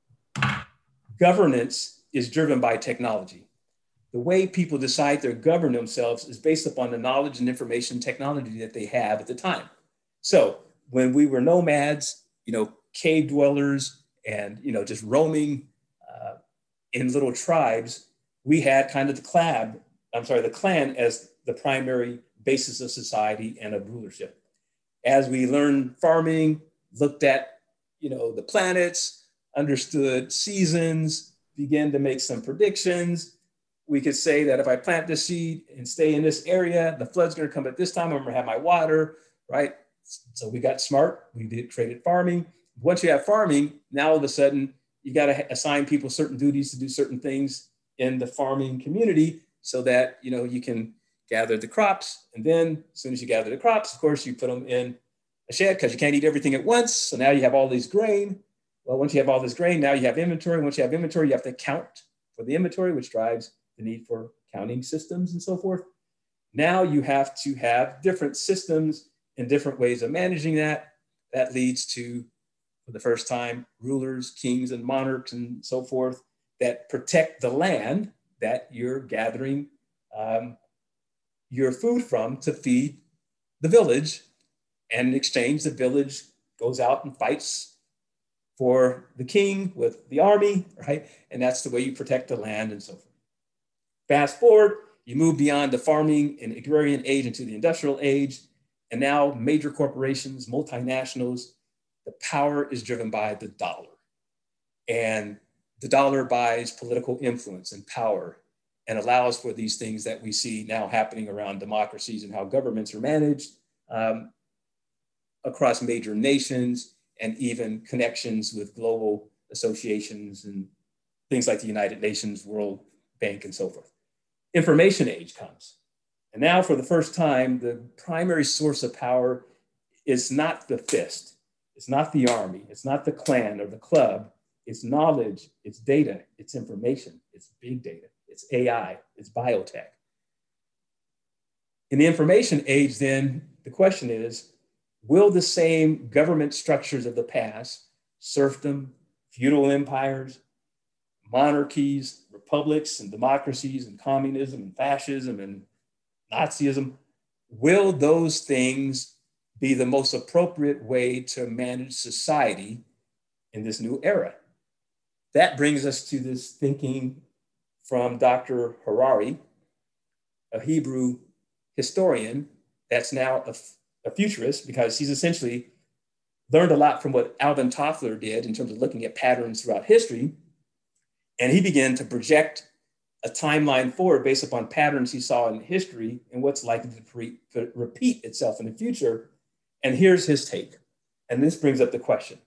governance is driven by technology. The way people decide to govern themselves is based upon the knowledge and information technology that they have at the time. So when we were nomads, cave dwellers and, just roaming in little tribes, we had kind of the clan as the primary basis of society and of rulership. As we learned farming, looked at, the planets, understood seasons, began to make some predictions. We could say that if I plant this seed and stay in this area, the flood's going to come at this time. I'm going to have my water, right? So we got smart. We created farming. Once you have farming, now all of a sudden, you got to assign people certain duties to do certain things in the farming community so that, you know, you can gather the crops. And then as soon as you gather the crops, of course, you put them in a shed because you can't eat everything at once. So now you have all these grain. Well, once you have all this grain, now you have inventory. Once you have inventory, you have to account for the inventory, which drives the need for counting systems and so forth. Now you have to have different systems and different ways of managing that. That leads to, for the first time, rulers, kings, and monarchs and so forth that protect the land that you're gathering your food from to feed the village. And in exchange, the village goes out and fights for the king with the army, right? And that's the way you protect the land and so forth. Fast forward, you move beyond the farming and agrarian age into the industrial age. And now major corporations, multinationals, the power is driven by the dollar. And the dollar buys political influence and power and allows for these things that we see now happening around democracies and how governments are managed across major nations and even connections with global associations and things like the United Nations, World Bank, and so forth. Information age comes. And now for the first time, the primary source of power is not the fist. It's not the army. It's not the clan or the club. It's knowledge, it's data, it's information, it's big data, it's AI, it's biotech. In the information age, then, the question is, will the same government structures of the past, serfdom, feudal empires, monarchies, republics, and democracies, and communism, and fascism, and Nazism, will those things be the most appropriate way to manage society in this new era? That brings us to this thinking from Dr. Harari, a Hebrew historian that's now a futurist, because he's essentially learned a lot from what Alvin Toffler did in terms of looking at patterns throughout history. And he began to project a timeline forward based upon patterns he saw in history and what's likely to repeat itself in the future. And here's his take. And this brings up the question.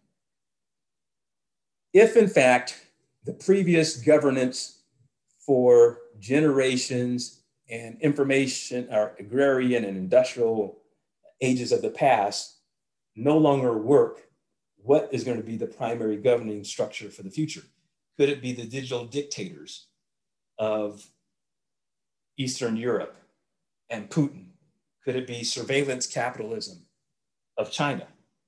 If, in fact, the previous governance for generations and information or agrarian and industrial ages of the past no longer work, what is going to be the primary governing structure for the future? Could it be the digital dictators of Eastern Europe and Putin? Could it be surveillance capitalism of China?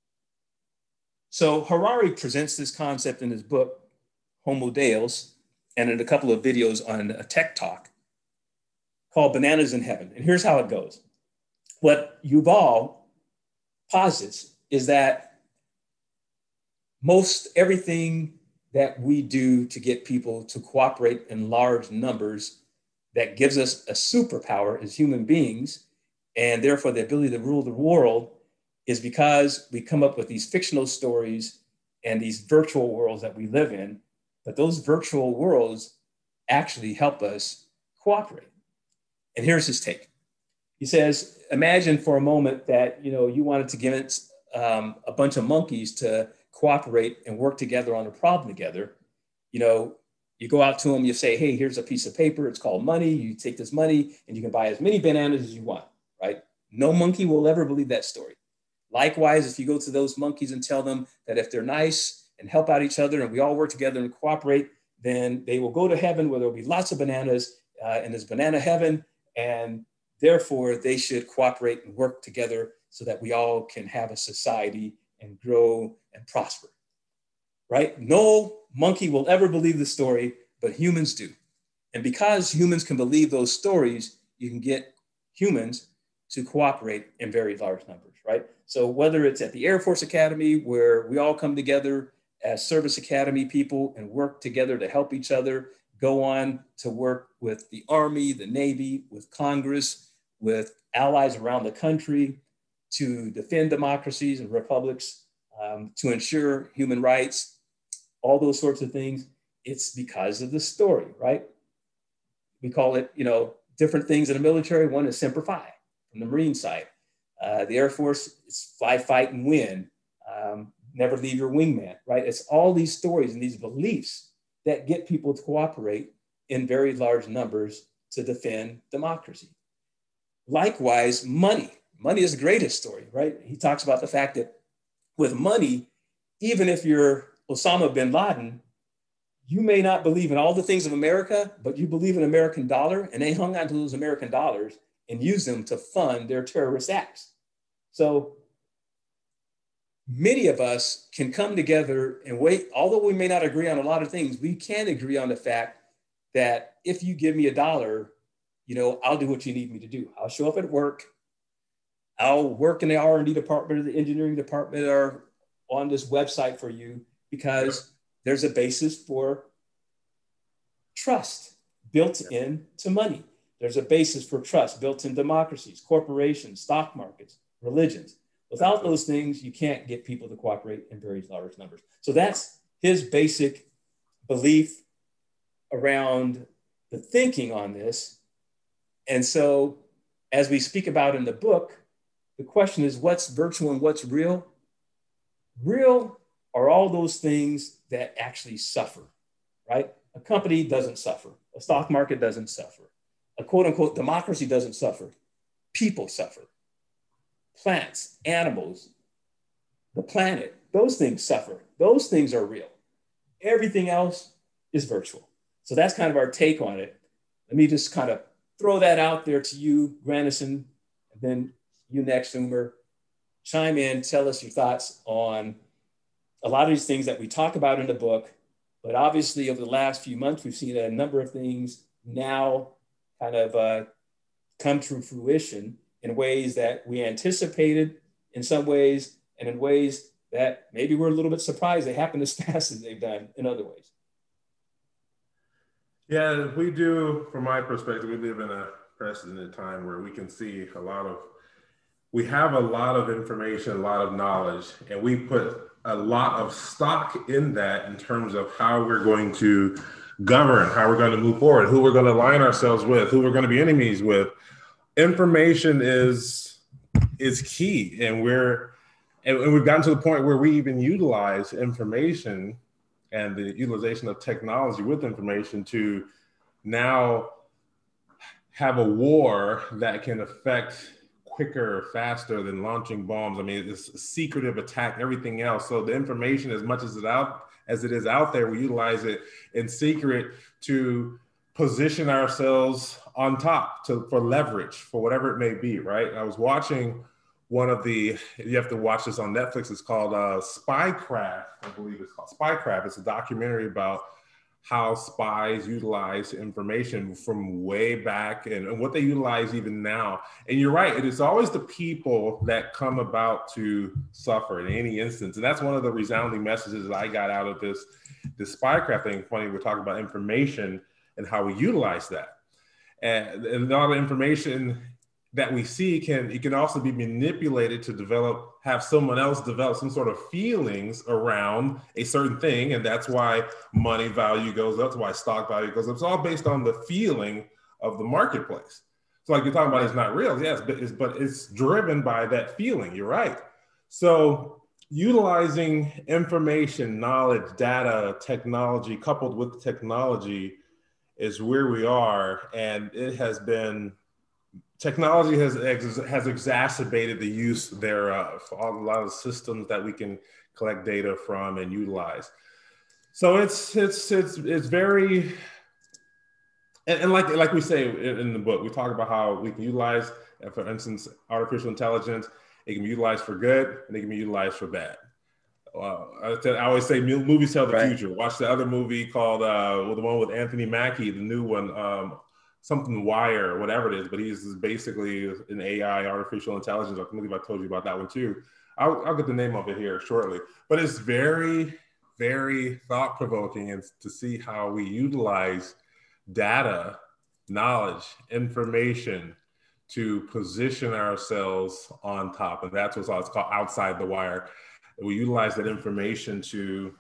So Harari presents this concept in his book, Homo Deus, and in a couple of videos on a tech talk called Bananas in Heaven. And here's how it goes. What Yuval posits is that most everything that we do to get people to cooperate in large numbers that gives us a superpower as human beings, and therefore the ability to rule the world, is because we come up with these fictional stories and these virtual worlds that we live in, but those virtual worlds actually help us cooperate. And here's his take. He says, imagine for a moment that you wanted to give it a bunch of monkeys to cooperate and work together on a problem together. You go out to them, you say, hey, here's a piece of paper, it's called money. You take this money and you can buy as many bananas as you want, right? No monkey will ever believe that story. Likewise, if you go to those monkeys and tell them that if they're nice and help out each other and we all work together and cooperate, then they will go to heaven where there'll be lots of bananas in this banana heaven, and therefore they should cooperate and work together so that we all can have a society and grow and prosper, right? No monkey will ever believe the story, but humans do. And because humans can believe those stories, you can get humans to cooperate in very large numbers, right? So whether it's at the Air Force Academy, where we all come together as service academy people and work together to help each other, go on to work with the Army, the Navy, with Congress, with allies around the country to defend democracies and republics, to ensure human rights, all those sorts of things. It's because of the story, right? We call it, different things in the military. One is Semper Fi from the Marine side. The Air Force is fly, fight, and win. never leave your wingman, right? It's all these stories and these beliefs that get people to cooperate in very large numbers to defend democracy. Likewise, money. Money is the greatest story, right? He talks about the fact that with money, even if you're Osama bin Laden, you may not believe in all the things of America, but you believe in American dollar, and they hung on to those American dollars and used them to fund their terrorist acts. So many of us can come together and wait, although we may not agree on a lot of things, we can agree on the fact that if you give me $1, I'll do what you need me to do. I'll show up at work. I'll work in the R&D department or the engineering department or on this website for you because there's a basis for trust built into money. There's a basis for trust built in democracies, corporations, stock markets, religions. Without those things, you can't get people to cooperate in very large numbers. So that's his basic belief around the thinking on this. And so as we speak about in the book, the question is what's virtual and what's real? Real are all those things that actually suffer, right? A company doesn't suffer. A stock market doesn't suffer. A quote unquote democracy doesn't suffer. People suffer. Plants, animals, the planet, those things suffer. Those things are real. Everything else is virtual. So that's kind of our take on it. Let me just kind of throw that out there to you, Grandison, and then you next, Umer. Chime in, tell us your thoughts on a lot of these things that we talk about in the book, but obviously over the last few months, we've seen a number of things now kind of come to fruition in ways that we anticipated in some ways, and in ways that maybe we're a little bit surprised they happen as fast as they've done in other ways. Yeah, we do, from my perspective, we live in a precedented time where we can see we have a lot of information, a lot of knowledge, and we put a lot of stock in that in terms of how we're going to govern, how we're going to move forward, who we're going to align ourselves with, who we're going to be enemies with. Information is key, and we've gotten to the point where we even utilize information and the utilization of technology with information to now have a war that can affect quicker, faster than launching bombs. I mean, it's a secretive attack, everything else. So the information, as much as it is out there, we utilize it in secret to position ourselves on top for leverage, for whatever it may be, right? I was watching you have to watch this on Netflix. It's called Spycraft, I believe it's called Spycraft. It's a documentary about how spies utilize information from way back and what they utilize even now. And you're right, it is always the people that come about to suffer in any instance. And that's one of the resounding messages that I got out of this Spycraft thing. Funny, we're talking about information and how we utilize that. And all the information that we see can also be manipulated to have someone else develop some sort of feelings around a certain thing. And that's why money value goes up, that's why stock value goes up. It's all based on the feeling of the marketplace. So like you're talking about, it's not real, yes, but it's driven by that feeling, you're right. So utilizing information, knowledge, data, technology, coupled with technology is where we are. And technology has exacerbated the use thereof, a lot of systems that we can collect data from and utilize. So it's very, and like we say in the book, we talk about how we can utilize, for instance, artificial intelligence. It can be utilized for good and it can be utilized for bad. I always say movies tell the future. Watch the other movie called, the one with Anthony Mackie, the new one, something Wire or whatever it is, but he's basically an AI, artificial intelligence. I believe I told you about that one too. I'll get the name of it here shortly, but it's very, very thought-provoking and to see how we utilize data, knowledge, information to position ourselves on top. And that's it's called outside the wire. We utilize that information to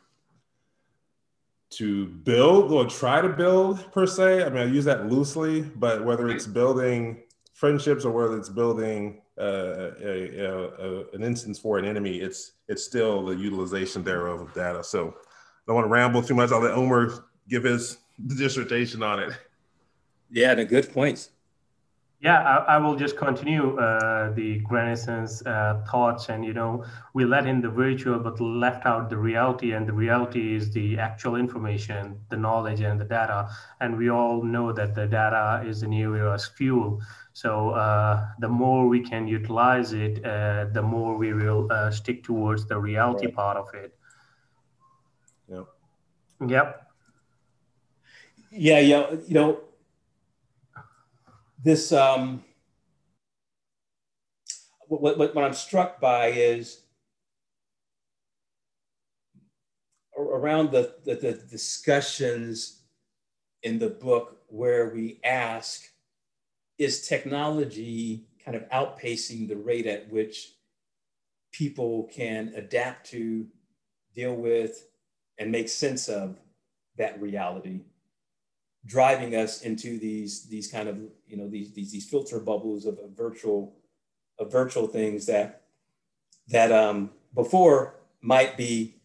build or try to build, per se. I mean, I use that loosely, but whether it's building friendships or whether it's building an instance for an enemy, it's still the utilization thereof of data. So I don't want to ramble too much. I'll let Omer give his dissertation on it. Yeah, the good points. Yeah, I will just continue the Renaissance thoughts, and we let in the virtual but left out the reality, and the reality is the actual information, the knowledge, and the data. And we all know that the data is the new era's fuel. So the more we can utilize it, the more we will stick towards the reality part of it. Yep. Yep. Yeah, this what I'm struck by is around the discussions in the book where we ask, is technology kind of outpacing the rate at which people can adapt to, deal with, and make sense of that reality, driving us into these kind of these filter bubbles of virtual things that before might be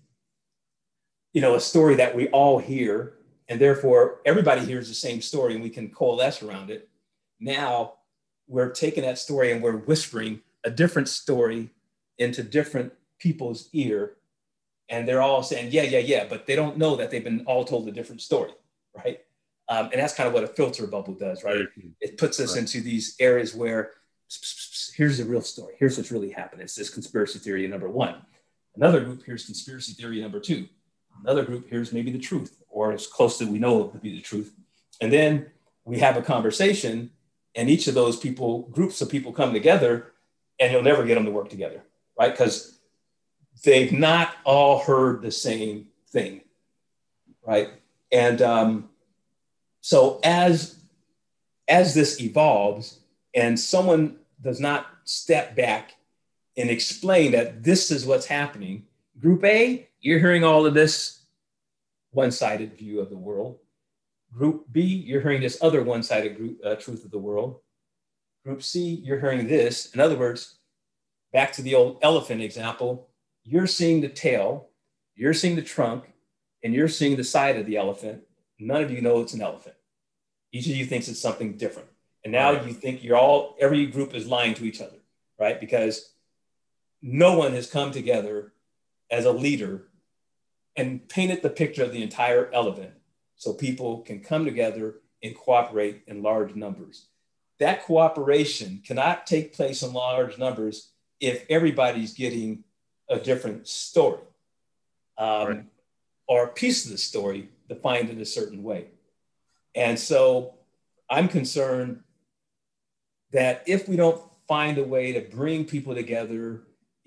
a story that we all hear, and therefore everybody hears the same story and we can coalesce around it. Now we're taking that story and we're whispering a different story into different people's ear, and they're all saying yeah, but they don't know that they've been all told a different story, right? And that's kind of what a filter bubble does, right? It puts us into these areas where here's the real story. Here's what's really happened. It's this conspiracy theory number one. Another group, here's conspiracy theory number two. Another group, here's maybe the truth, or as close as we know to be the truth. And then we have a conversation, and each of those groups of people come together, and you'll never get them to work together, right? Because they've not all heard the same thing, right? And so as this evolves, and someone does not step back and explain that this is what's happening, Group A, you're hearing all of this one-sided view of the world. Group B, you're hearing this other one-sided truth of the world. Group C, you're hearing this. In other words, back to the old elephant example, you're seeing the tail, you're seeing the trunk, and you're seeing the side of the elephant. None of you know it's an elephant. Each of you thinks it's something different. And now you think every group is lying to each other, right? Because no one has come together as a leader and painted the picture of the entire elephant so people can come together and cooperate in large numbers. That cooperation cannot take place in large numbers if everybody's getting a different story or a piece of the story defined in a certain way. And so I'm concerned that if we don't find a way to bring people together,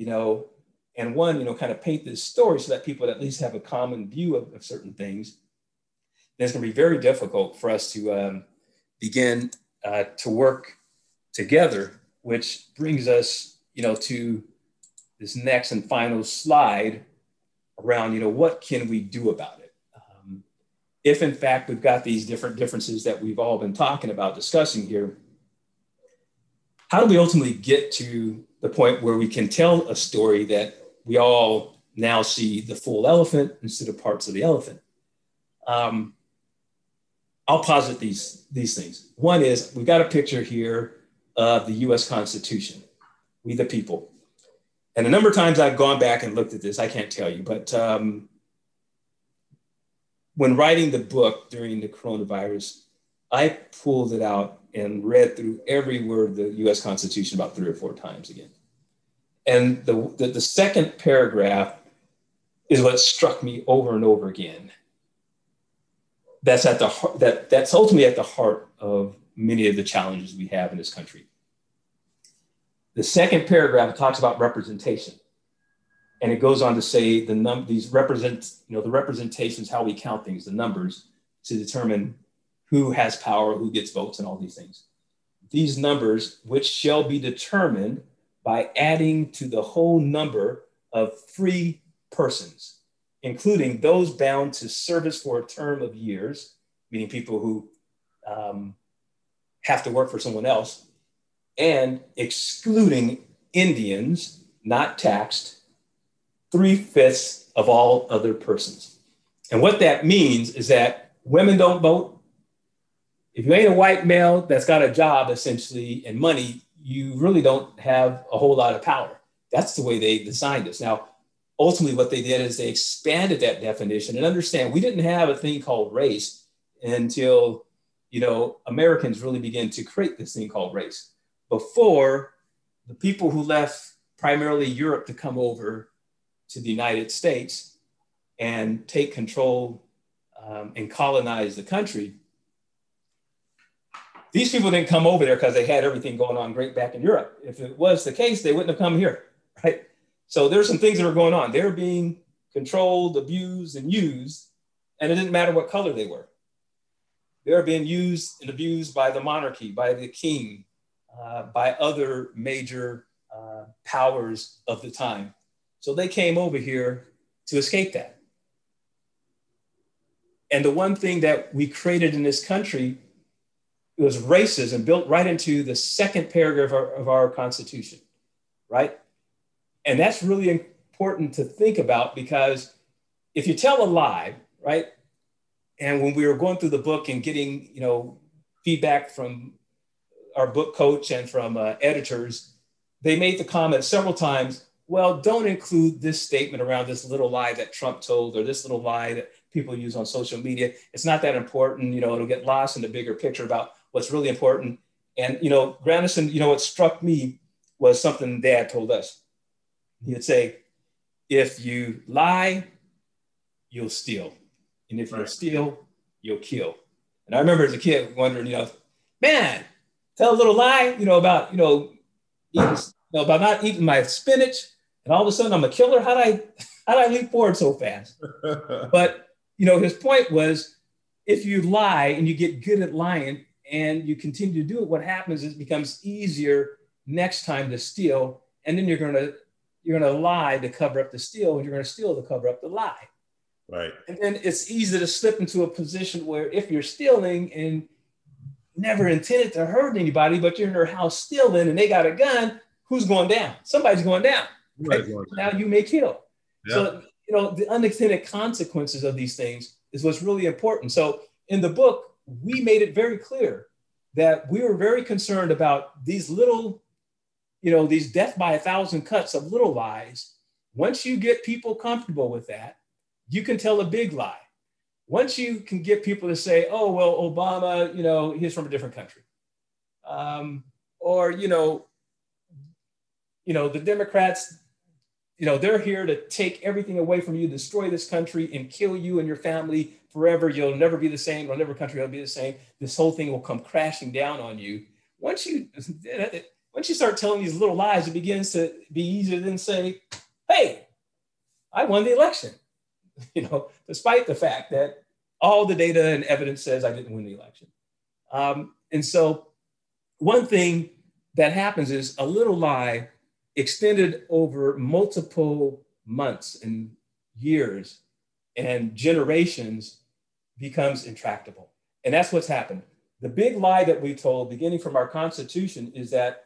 and kind of paint this story so that people at least have a common view of certain things, then it's going to be very difficult for us to begin to work together, which brings us, to this next and final slide around, what can we do about it? If in fact we've got these different differences that we've all been talking about, discussing here, how do we ultimately get to the point where we can tell a story that we all now see the full elephant instead of parts of the elephant? I'll posit these things. One is, we've got a picture here of the US Constitution, we the people. And a number of times I've gone back and looked at this, I can't tell you, but when writing the book during the coronavirus, I pulled it out and read through every word of the US Constitution about 3 or 4 times again. And the second paragraph is what struck me over and over again. That's at the heart, that's ultimately at the heart of many of the challenges we have in this country. The second paragraph talks about representation. And it goes on to say the representations, how we count things, the numbers, to determine who has power, who gets votes, and all these things. These numbers, which shall be determined by adding to the whole number of free persons, including those bound to service for a term of years, meaning people who have to work for someone else, and excluding Indians, not taxed, 3/5 of all other persons. And what that means is that women don't vote. If you ain't a white male that's got a job essentially and money, you really don't have a whole lot of power. That's the way they designed this. Now, ultimately, what they did is they expanded that definition. And understand, we didn't have a thing called race until, Americans really began to create this thing called race. Before, the people who left primarily Europe to come over to the United States and take control and colonize the country, these people didn't come over there because they had everything going on great back in Europe. If it was the case, they wouldn't have come here, right? So there's some things that are going on. They're being controlled, abused, and used, and it didn't matter what color they were. They're being used and abused by the monarchy, by the king, by other major powers of the time. So they came over here to escape that. And the one thing that we created in this country was racism built right into the second paragraph of our Constitution, right? And that's really important to think about, because if you tell a lie, right? And when we were going through the book and getting, feedback from our book coach and from editors, they made the comment several times, well, don't include this statement around this little lie that Trump told, or this little lie that people use on social media. It's not that important. It'll get lost in the bigger picture about what's really important. And, Grandison, what struck me was something Dad told us. He'd say, if you lie, you'll steal. And if you steal, you'll kill. And I remember as a kid wondering, man, tell a little lie, about, eating, about not eating my spinach, and all of a sudden I'm a killer. How'd I leap forward so fast? But, his point was, if you lie and you get good at lying and you continue to do it, what happens is it becomes easier next time to steal. And then you're going to lie to cover up the steal, and you're going to steal to cover up the lie. Right. And then it's easy to slip into a position where if you're stealing and never intended to hurt anybody, but you're in their house stealing and they got a gun, who's going down? Somebody's going down. Right? Now you may kill. Yeah. So, the unintended consequences of these things is what's really important. So in the book, we made it very clear that we were very concerned about these little, these death by 1,000 cuts of little lies. Once you get people comfortable with that, you can tell a big lie. Once you can get people to say, oh, well, Obama, he's from a different country. Or, the Democrats, they're here to take everything away from you, destroy this country, and kill you and your family forever. You'll never be the same. Or never country will be the same. This whole thing will come crashing down on you. Once you start telling these little lies, it begins to be easier than say, hey, I won the election. Despite the fact that all the data and evidence says I didn't win the election. And so one thing that happens is a little lie extended over multiple months and years and generations becomes intractable. And that's what's happened. The big lie that we told beginning from our Constitution is that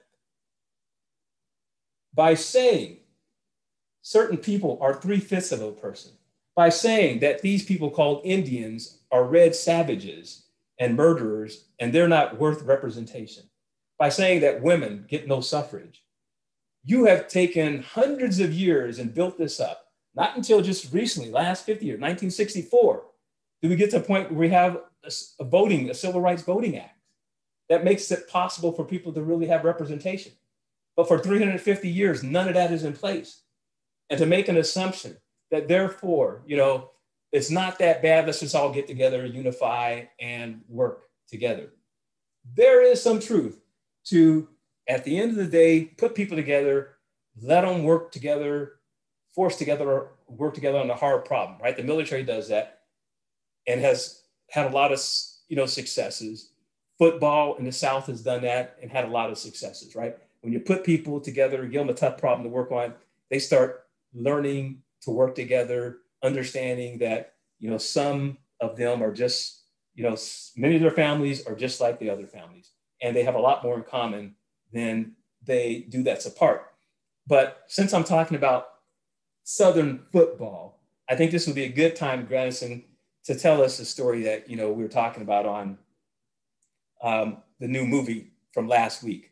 by saying certain people are 3/5 of a person, by saying that these people called Indians are red savages and murderers, and they're not worth representation, by saying that women get no suffrage, you have taken hundreds of years and built this up. Not until just recently, last 50 years, 1964, do we get to a point where we have a Civil Rights Voting Act that makes it possible for people to really have representation. But for 350 years, none of that is in place. And to make an assumption that therefore, it's not that bad, let's just all get together, unify, and work together. There is some truth to, at the end of the day, put people together, let them work together, force together, or work together on a hard problem, right? The military does that and has had a lot of, successes. Football in the South has done that and had a lot of successes, right? When you put people together, give them a tough problem to work on, they start learning to work together, understanding that, some of them are just, many of their families are just like the other families, and they have a lot more in common then they do that's a part. But since I'm talking about Southern football, I think this would be a good time, Grandison, to tell us the story that, we were talking about on the new movie from last week,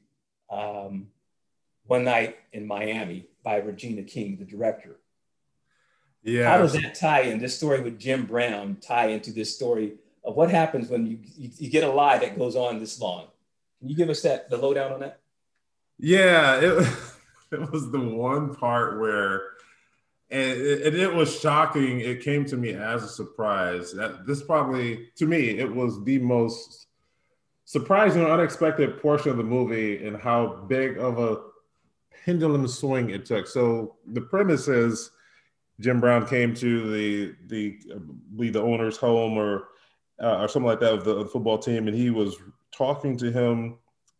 One Night in Miami by Regina King, the director. Yeah. How does that tie in, this story with Jim Brown, tie into this story of what happens when you get a lie that goes on this long? Can you give us the lowdown on that? Yeah, it was the one part where, and it was shocking. It came to me as a surprise. This probably, to me, it was the most surprising or unexpected portion of the movie and how big of a pendulum swing it took. So the premise is Jim Brown came to the owner's home or something like that of the football team, and he was talking to him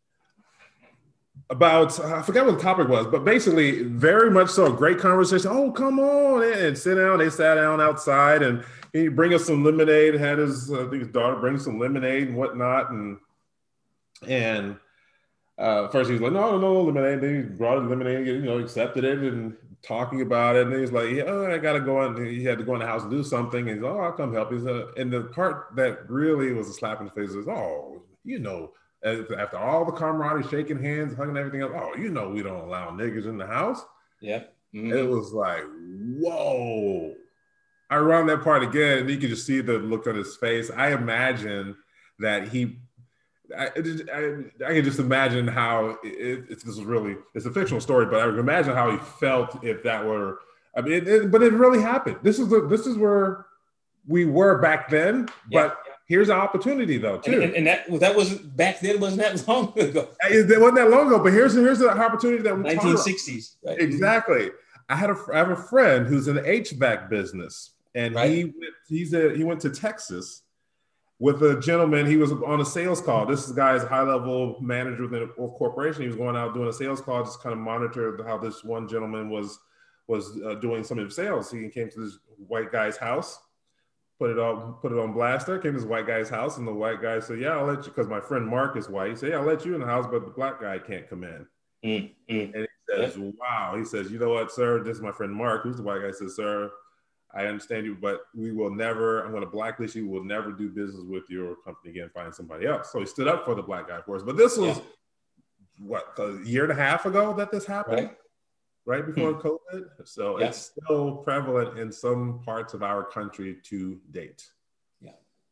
about, I forgot what the topic was, but basically very much so, great conversation. Oh, come on and sit down. They sat down outside and he bring us some lemonade, had his, I think his daughter bring some lemonade and whatnot. And first he was like, no lemonade. Then he brought his lemonade, accepted it and talking about it. And then he's like, I got to go in. He had to go in the house and do something. And he's like, I'll come help you. And the part that really was a slap in the face is, after all the camaraderie, shaking hands, hugging everything else, we don't allow niggas in the house. Yeah. Mm-hmm. It was like, whoa. I run that part again, and you can just see the look on his face. I imagine that I can just imagine how it's a fictional story, but I would imagine how he felt if that were, but it really happened. This is where we were back then, but here's an opportunity though too. And that wasn't back then, wasn't that long ago. It wasn't that long ago, but here's the opportunity that we 1960s. Right? Exactly. I have a friend who's in the HVAC business, and he went to Texas with a gentleman. He was on a sales call. This guy's a high-level manager within a corporation. He was going out doing a sales call, just kind of monitor how this one gentleman was doing some of his sales. He came to this white guy's house, put it on blaster, came to this white guy's house, and the white guy said, yeah, I'll let you, because my friend Mark is white. He said, yeah, I'll let you in the house, but the black guy can't come in. And he says, wow. He says, you know what, sir? This is my friend Mark, who's the white guy. Says, sir, I understand you, but I'm going to blacklist you. We'll never do business with your company again. Find somebody else. So he stood up for the black guy for us. But this was, a year and a half ago that this happened? Right before COVID. So it's still prevalent in some parts of our country to date. Yeah.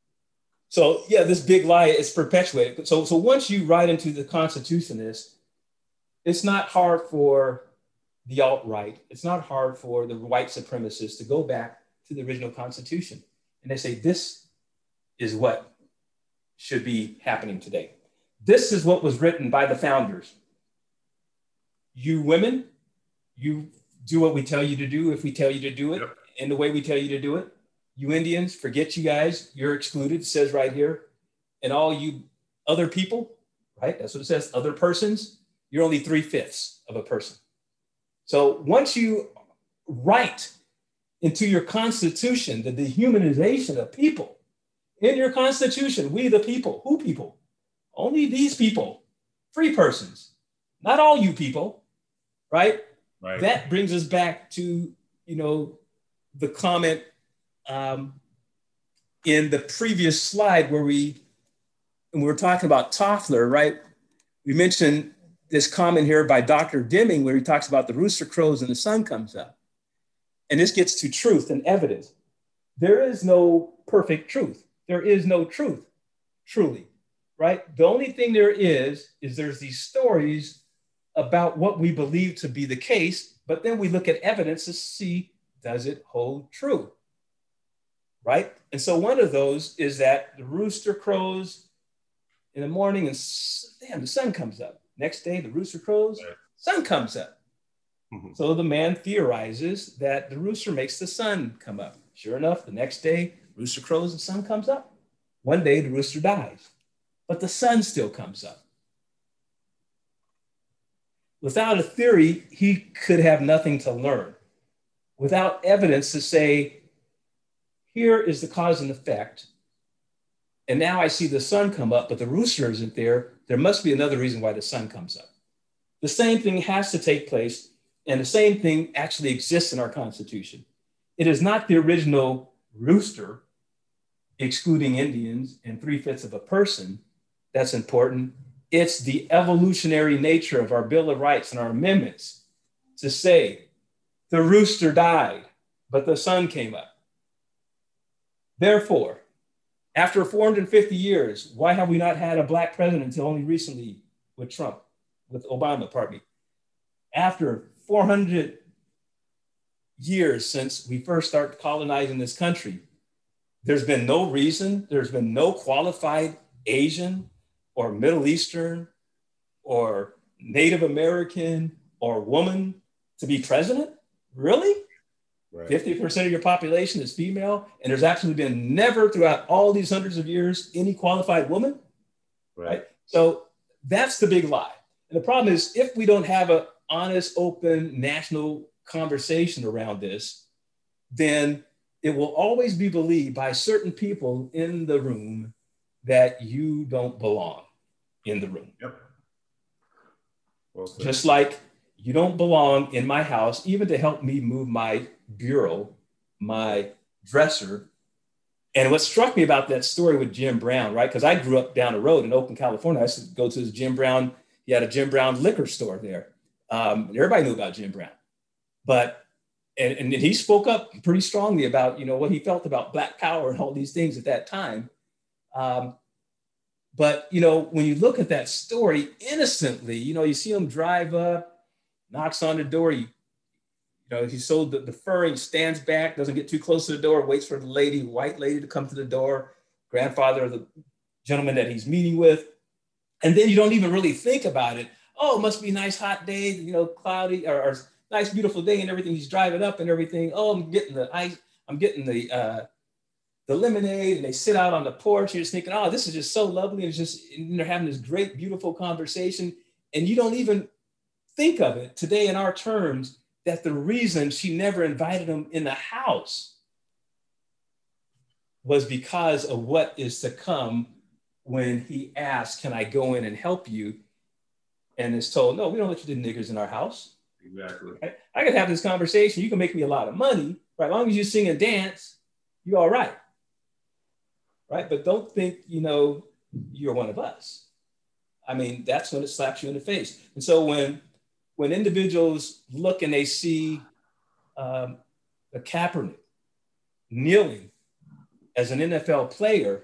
So this big lie is perpetuated. So once you write into the Constitution, it's not hard for the alt-right, it's not hard for the white supremacists to go back to the original Constitution. And they say, this is what should be happening today. This is what was written by the founders. You women, you do what we tell you to do if we tell you to do it in the way we tell you to do it. You Indians, forget you guys, you're excluded, it says right here. And all you other people, right? That's what it says, other persons, you're only 3/5 of a person. So once you write into your Constitution the dehumanization of people, in your Constitution, we the people, who people? Only these people, free persons, not all you people, right? That brings us back to, the comment in the previous slide when we were talking about Toffler, right? We mentioned this comment here by Dr. Deming where he talks about the rooster crows and the sun comes up. And this gets to truth and evidence. There is no perfect truth. There is no truth, truly, right? The only thing there is there's these stories about what we believe to be the case, but then we look at evidence to see, does it hold true, right? And so one of those is that the rooster crows in the morning and the sun comes up. Next day, the rooster crows, sun comes up. Mm-hmm. So the man theorizes that the rooster makes the sun come up. Sure enough, the next day, rooster crows, the sun comes up. One day, the rooster dies, but the sun still comes up. Without a theory, he could have nothing to learn. Without evidence to say, here is the cause and effect, and now I see the sun come up, but the rooster isn't there. There must be another reason why the sun comes up. The same thing has to take place, and the same thing actually exists in our Constitution. It is not the original rooster, excluding Indians and 3/5 of a person, that's important. It's the evolutionary nature of our Bill of Rights and our amendments to say the rooster died, but the sun came up. Therefore, after 450 years, why have we not had a black president until only recently with Obama, pardon me. After 400 years since we first started colonizing this country, there's been no reason, there's been no qualified Asian or Middle Eastern or Native American or woman to be president? Really? Right. 50% of your population is female, and there's actually been never throughout all these hundreds of years any qualified woman, right? So that's the big lie. And the problem is, if we don't have an honest, open, national conversation around this, then it will always be believed by certain people in the room that you don't belong in the room. Yep. Well said. Just like you don't belong in my house, even to help me move my bureau, my dresser. And what struck me about that story with Jim Brown, right? Because I grew up down the road in Oakland, California. I used to go to his Jim Brown. He had a Jim Brown liquor store there. Everybody knew about Jim Brown. But, and he spoke up pretty strongly about, what he felt about Black power and all these things at that time. But, when you look at that story innocently, you see him drive up, knocks on the door, he sold the fur, he stands back, doesn't get too close to the door, waits for the white lady to come to the door, grandfather of the gentleman that he's meeting with. And then you don't even really think about it. Oh, it must be a nice hot day, cloudy or nice, beautiful day and everything. He's driving up and everything. Oh, I'm getting the ice. I'm getting the lemonade, and they sit out on the porch. You're just thinking, oh, this is just so lovely. And they're having this great, beautiful conversation. And you don't even think of it today in our terms that the reason she never invited him in the house was because of what is to come when he asks, can I go in and help you? And is told, no, we don't let you do niggers in our house. Exactly. I could have this conversation. You can make me a lot of money, right? As long as you sing and dance, you're all right. Right? But don't think, you're one of us. I mean, that's when it slaps you in the face. And so when individuals look and they see a Kaepernick kneeling as an NFL player,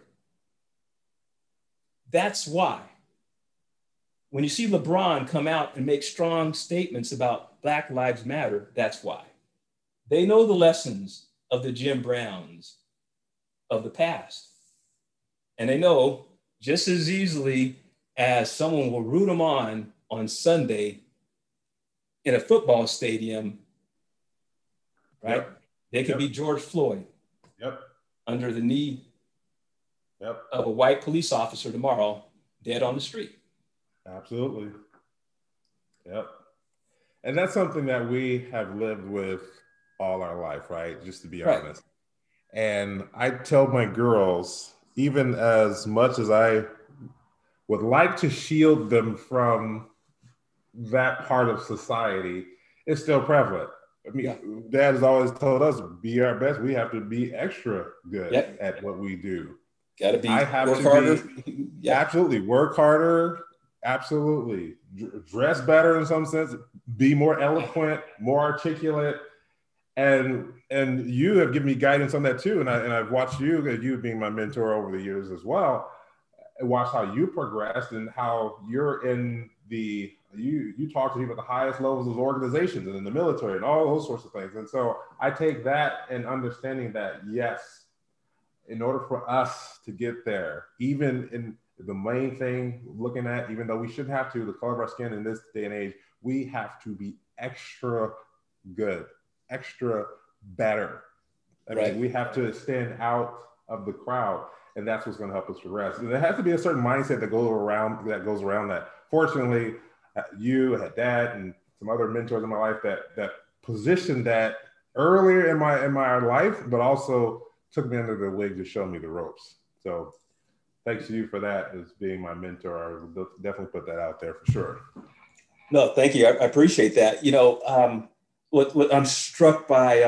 that's why. When you see LeBron come out and make strong statements about Black Lives Matter, that's why. They know the lessons of the Jim Browns of the past. And they know just as easily as someone will root them on Sunday in a football stadium, right? Yep. They could be George Floyd. Yep. Under the knee of a white police officer tomorrow, dead on the street. Absolutely. Yep. And that's something that we have lived with all our life, right? Just to be honest. And I tell my girls, even as much as I would like to shield them from that part of society, it's still prevalent. I mean, Dad has always told us, be our best. We have to be extra good at what we do. Got to be work harder. Absolutely. Work harder. Absolutely. Dress better in some sense, be more eloquent, more articulate. And you have given me guidance on that too. And I've watched you being my mentor over the years as well. I watched how you progressed and how you're in you talk to people at the highest levels of organizations and in the military and all those sorts of things. And so I take that and understanding that, yes, in order for us to get there, even in the main thing, looking at, even though we shouldn't have to, the color of our skin in this day and age, we have to be extra good, extra better. I mean, we have to stand out of the crowd, and that's what's going to help us progress. And there has to be a certain mindset that goes around that. Fortunately, you had Dad and some other mentors in my life that positioned that earlier in my life, but also took me under the wing to show me the ropes. So thanks to you for that as being my mentor. I will definitely put that out there for sure. No, thank you. I appreciate that. What I'm struck by,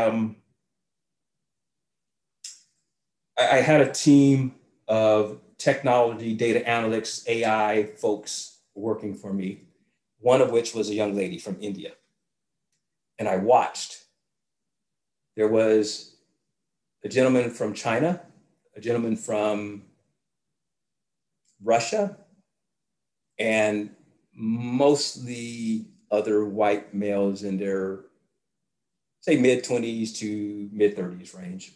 I had a team of technology, data analytics, AI folks working for me, one of which was a young lady from India. And I watched. There was a gentleman from China, a gentleman from Russia, and mostly other white males in their, say, mid-20s to mid-30s range.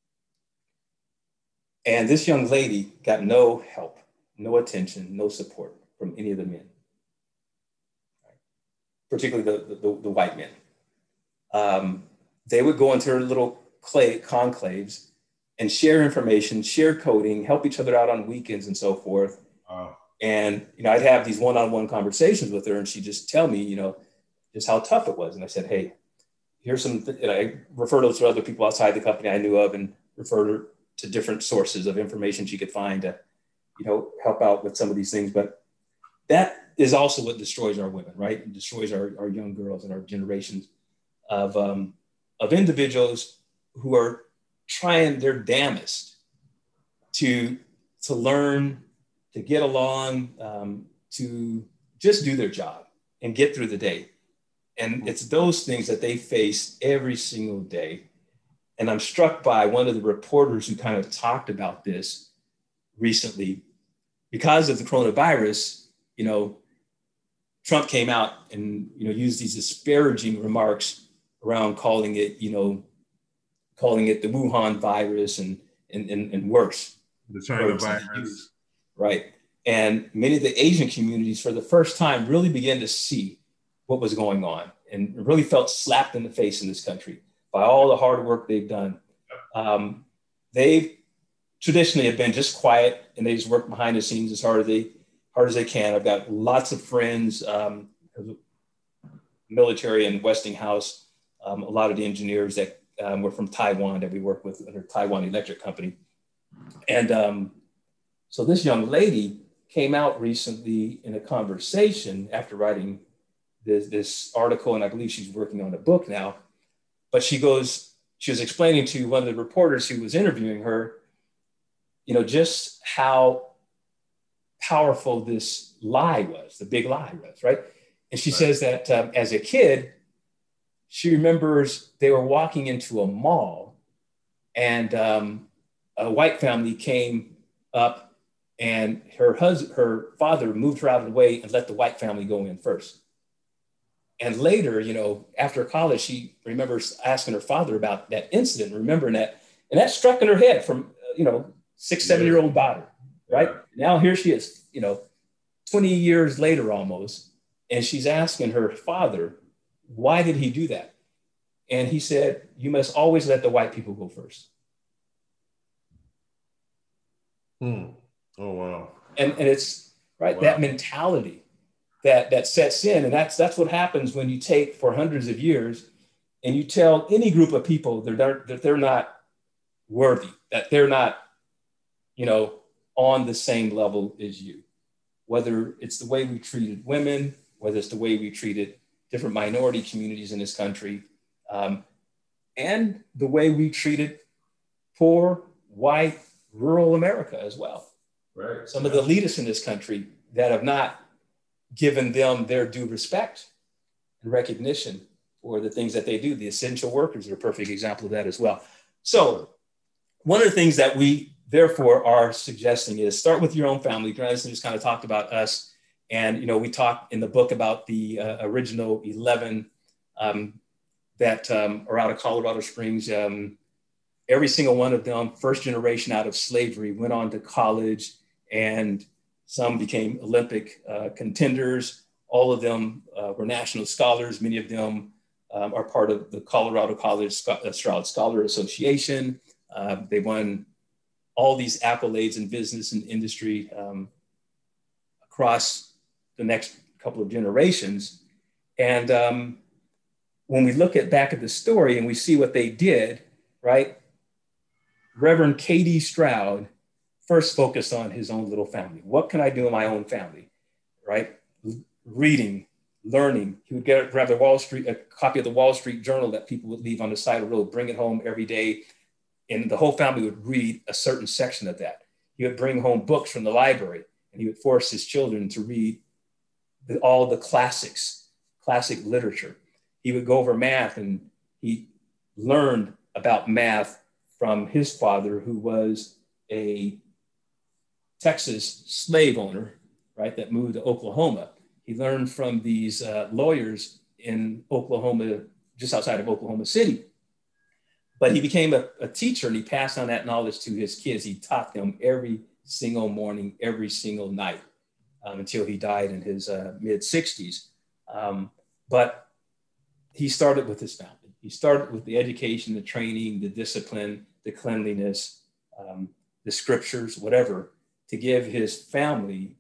And this young lady got no help, no attention, no support from any of the men, particularly the white men. They would go into their little conclaves and share information, share coding, help each other out on weekends and so forth. And, I'd have these one-on-one conversations with her, and she'd just tell me, just how tough it was. And I said, hey, here's some, and I referred her to other people outside the company I knew of and referred her to different sources of information she could find to, help out with some of these things. But that is also what destroys our women, right? It destroys our young girls and our generations of individuals who are trying their damnedest to learn, to get along, to just do their job and get through the day. And it's those things that they face every single day. And I'm struck by one of the reporters who kind of talked about this recently. Because of the coronavirus, Trump came out and, used these disparaging remarks around calling it the Wuhan virus and worse. The China virus. Right. And many of the Asian communities for the first time really began to see what was going on and really felt slapped in the face in this country by all the hard work they've done. They traditionally have been just quiet and they just work behind the scenes as hard as they can. I've got lots of friends, military and Westinghouse, a lot of the engineers that were from Taiwan that we work with under Taiwan Electric Company. And so this young lady came out recently in a conversation after writing this article, and I believe she's working on a book now. But she was explaining to one of the reporters who was interviewing her, just how powerful this lie was, the big lie was, right? And she says that as a kid, she remembers they were walking into a mall and a white family came up and her father moved her out of the way and let the white family go in first. And later, after college, she remembers asking her father about that incident, remembering that, and that struck in her head from, 6, 7-year-old daughter, right? Yeah. Now here she is, 20 years later almost, and she's asking her father, why did he do that? And he said, you must always let the white people go first. Oh, wow. And it's right, wow. That mentality that sets in. And that's what happens when you take for hundreds of years and you tell any group of people that they're not worthy, that they're not, on the same level as you. Whether it's the way we treated women, whether it's the way we treated different minority communities in this country, and the way we treated poor, white, rural America as well. Right. Some of the elitists in this country that have not given them their due respect and recognition for the things that they do. The essential workers are a perfect example of that as well. So one of the things that we therefore are suggesting is start with your own family. Grandison just kind of talked about us. And, we talked in the book about the original 11 that are out of Colorado Springs. Every single one of them, first generation out of slavery, went on to college, and some became Olympic contenders. All of them were national scholars. Many of them are part of the Colorado College Stroud Scholar Association. They won all these accolades in business and industry across the next couple of generations. And when we look back at the story and we see what they did, right? Reverend K.D. Stroud first focused on his own little family. What can I do in my own family, right? Reading, learning. He would grab a copy of the Wall Street Journal that people would leave on the side of the road, bring it home every day, and the whole family would read a certain section of that. He would bring home books from the library, and he would force his children to read all the classics, classic literature. He would go over math, and he learned about math from his father, who was a Texas slave owner, right, that moved to Oklahoma. He learned from these lawyers in Oklahoma, just outside of Oklahoma City. But he became a teacher, and he passed on that knowledge to his kids. He taught them every single morning, every single night, until he died in his mid-60s. But he started with his family. He started with the education, the training, the discipline, the cleanliness, the scriptures, whatever, to give his family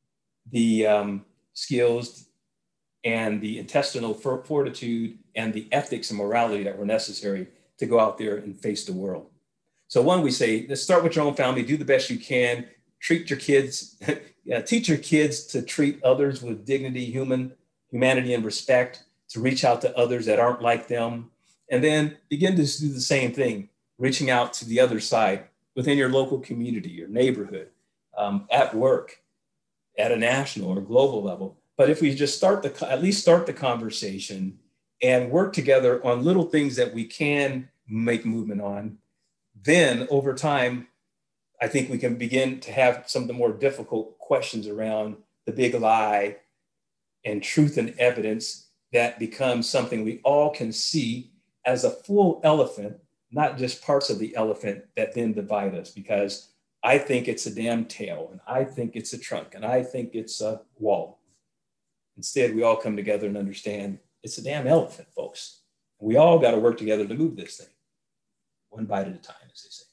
the skills and the intestinal fortitude and the ethics and morality that were necessary to go out there and face the world. So one, we say, let's start with your own family, do the best you can, treat your kids, teach your kids to treat others with dignity, humanity, and respect, to reach out to others that aren't like them, and then begin to do the same thing, reaching out to the other side within your local community, your neighborhood, at work, at a national or global level. But if we just at least start the conversation and work together on little things that we can make movement on, then over time, I think we can begin to have some of the more difficult questions around the big lie and truth and evidence that becomes something we all can see as a full elephant, not just parts of the elephant that then divide us, because I think it's a damn tail, and I think it's a trunk, and I think it's a wall. Instead, we all come together and understand it's a damn elephant, folks. We all got to work together to move this thing, one bite at a time, as they say.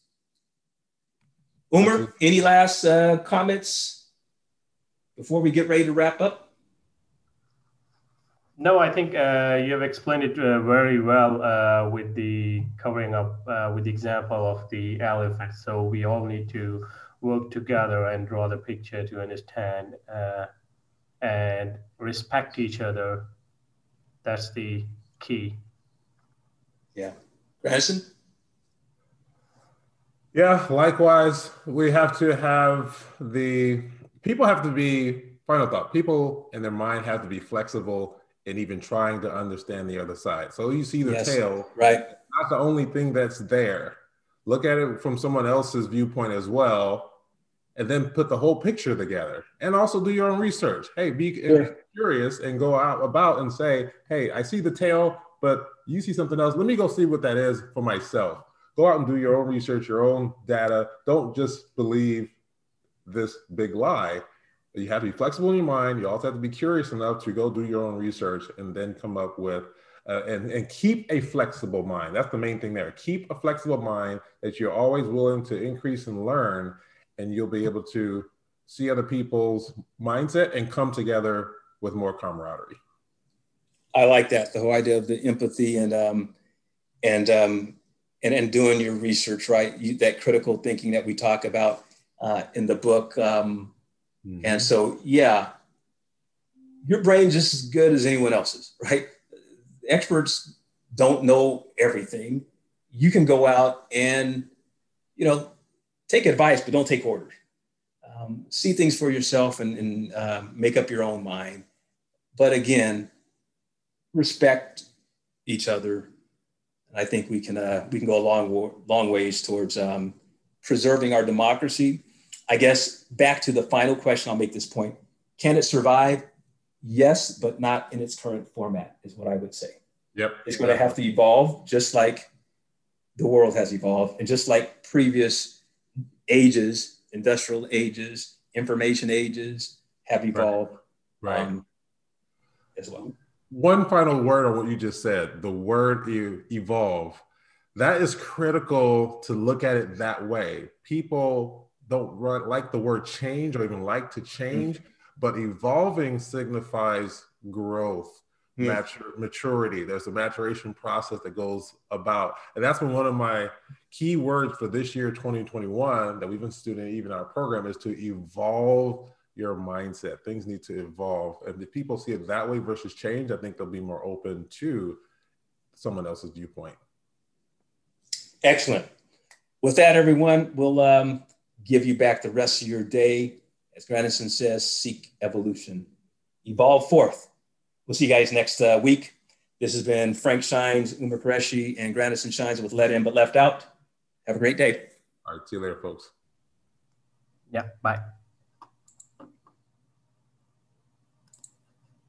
Umar, any last comments before we get ready to wrap up? No, I think you have explained it very well with the covering up with the example of the elephant. So we all need to work together and draw the picture to understand and respect each other. That's the key. Yeah. Branson? Yeah, likewise, we have to have people have to be, final thought, people in their mind have to be flexible and even trying to understand the other side. So you see the tail, right? Not the only thing that's there. Look at it from someone else's viewpoint as well, and then put the whole picture together. And also do your own research. Hey, be curious and go out about and say, hey, I see the tail, but you see something else. Let me go see what that is for myself. Go out and do your own research, your own data. Don't just believe this big lie. You have to be flexible in your mind. You also have to be curious enough to go do your own research and then come up with, and keep a flexible mind. That's the main thing there. Keep a flexible mind that you're always willing to increase and learn, and you'll be able to see other people's mindset and come together with more camaraderie. I like that, the whole idea of the empathy and doing your research, right? That critical thinking that we talk about in the book. And so, yeah, your brain's just as good as anyone else's, right? Experts don't know everything. You can go out and, take advice, but don't take orders. See things for yourself and make up your own mind. But again, respect each other. And I think we can go a long ways towards preserving our democracy. I guess back to the final question, I'll make this point. Can it survive? Yes, but not in its current format, is what I would say. Yep. It's going to have to evolve, just like the world has evolved, and just like previous ages, industrial ages, information ages have evolved right. As well. One final word on what you just said, the word evolve. That is critical to look at it that way. People don't like the word change or even like to change, but evolving signifies growth, maturity. There's a maturation process that goes about. And that's been one of my key words for this year, 2021, that we've instituted even our program, is to evolve your mindset. Things need to evolve. And if people see it that way versus change, I think they'll be more open to someone else's viewpoint. Excellent. With that, everyone, we'll give you back the rest of your day. As Grandison says, seek evolution. Evolve forth. We'll see you guys next week. This has been Frank Shines, Umar Qureshi, and Grandison Shines with Let In But Left Out. Have a great day. All right, see you later, folks. Yeah, bye.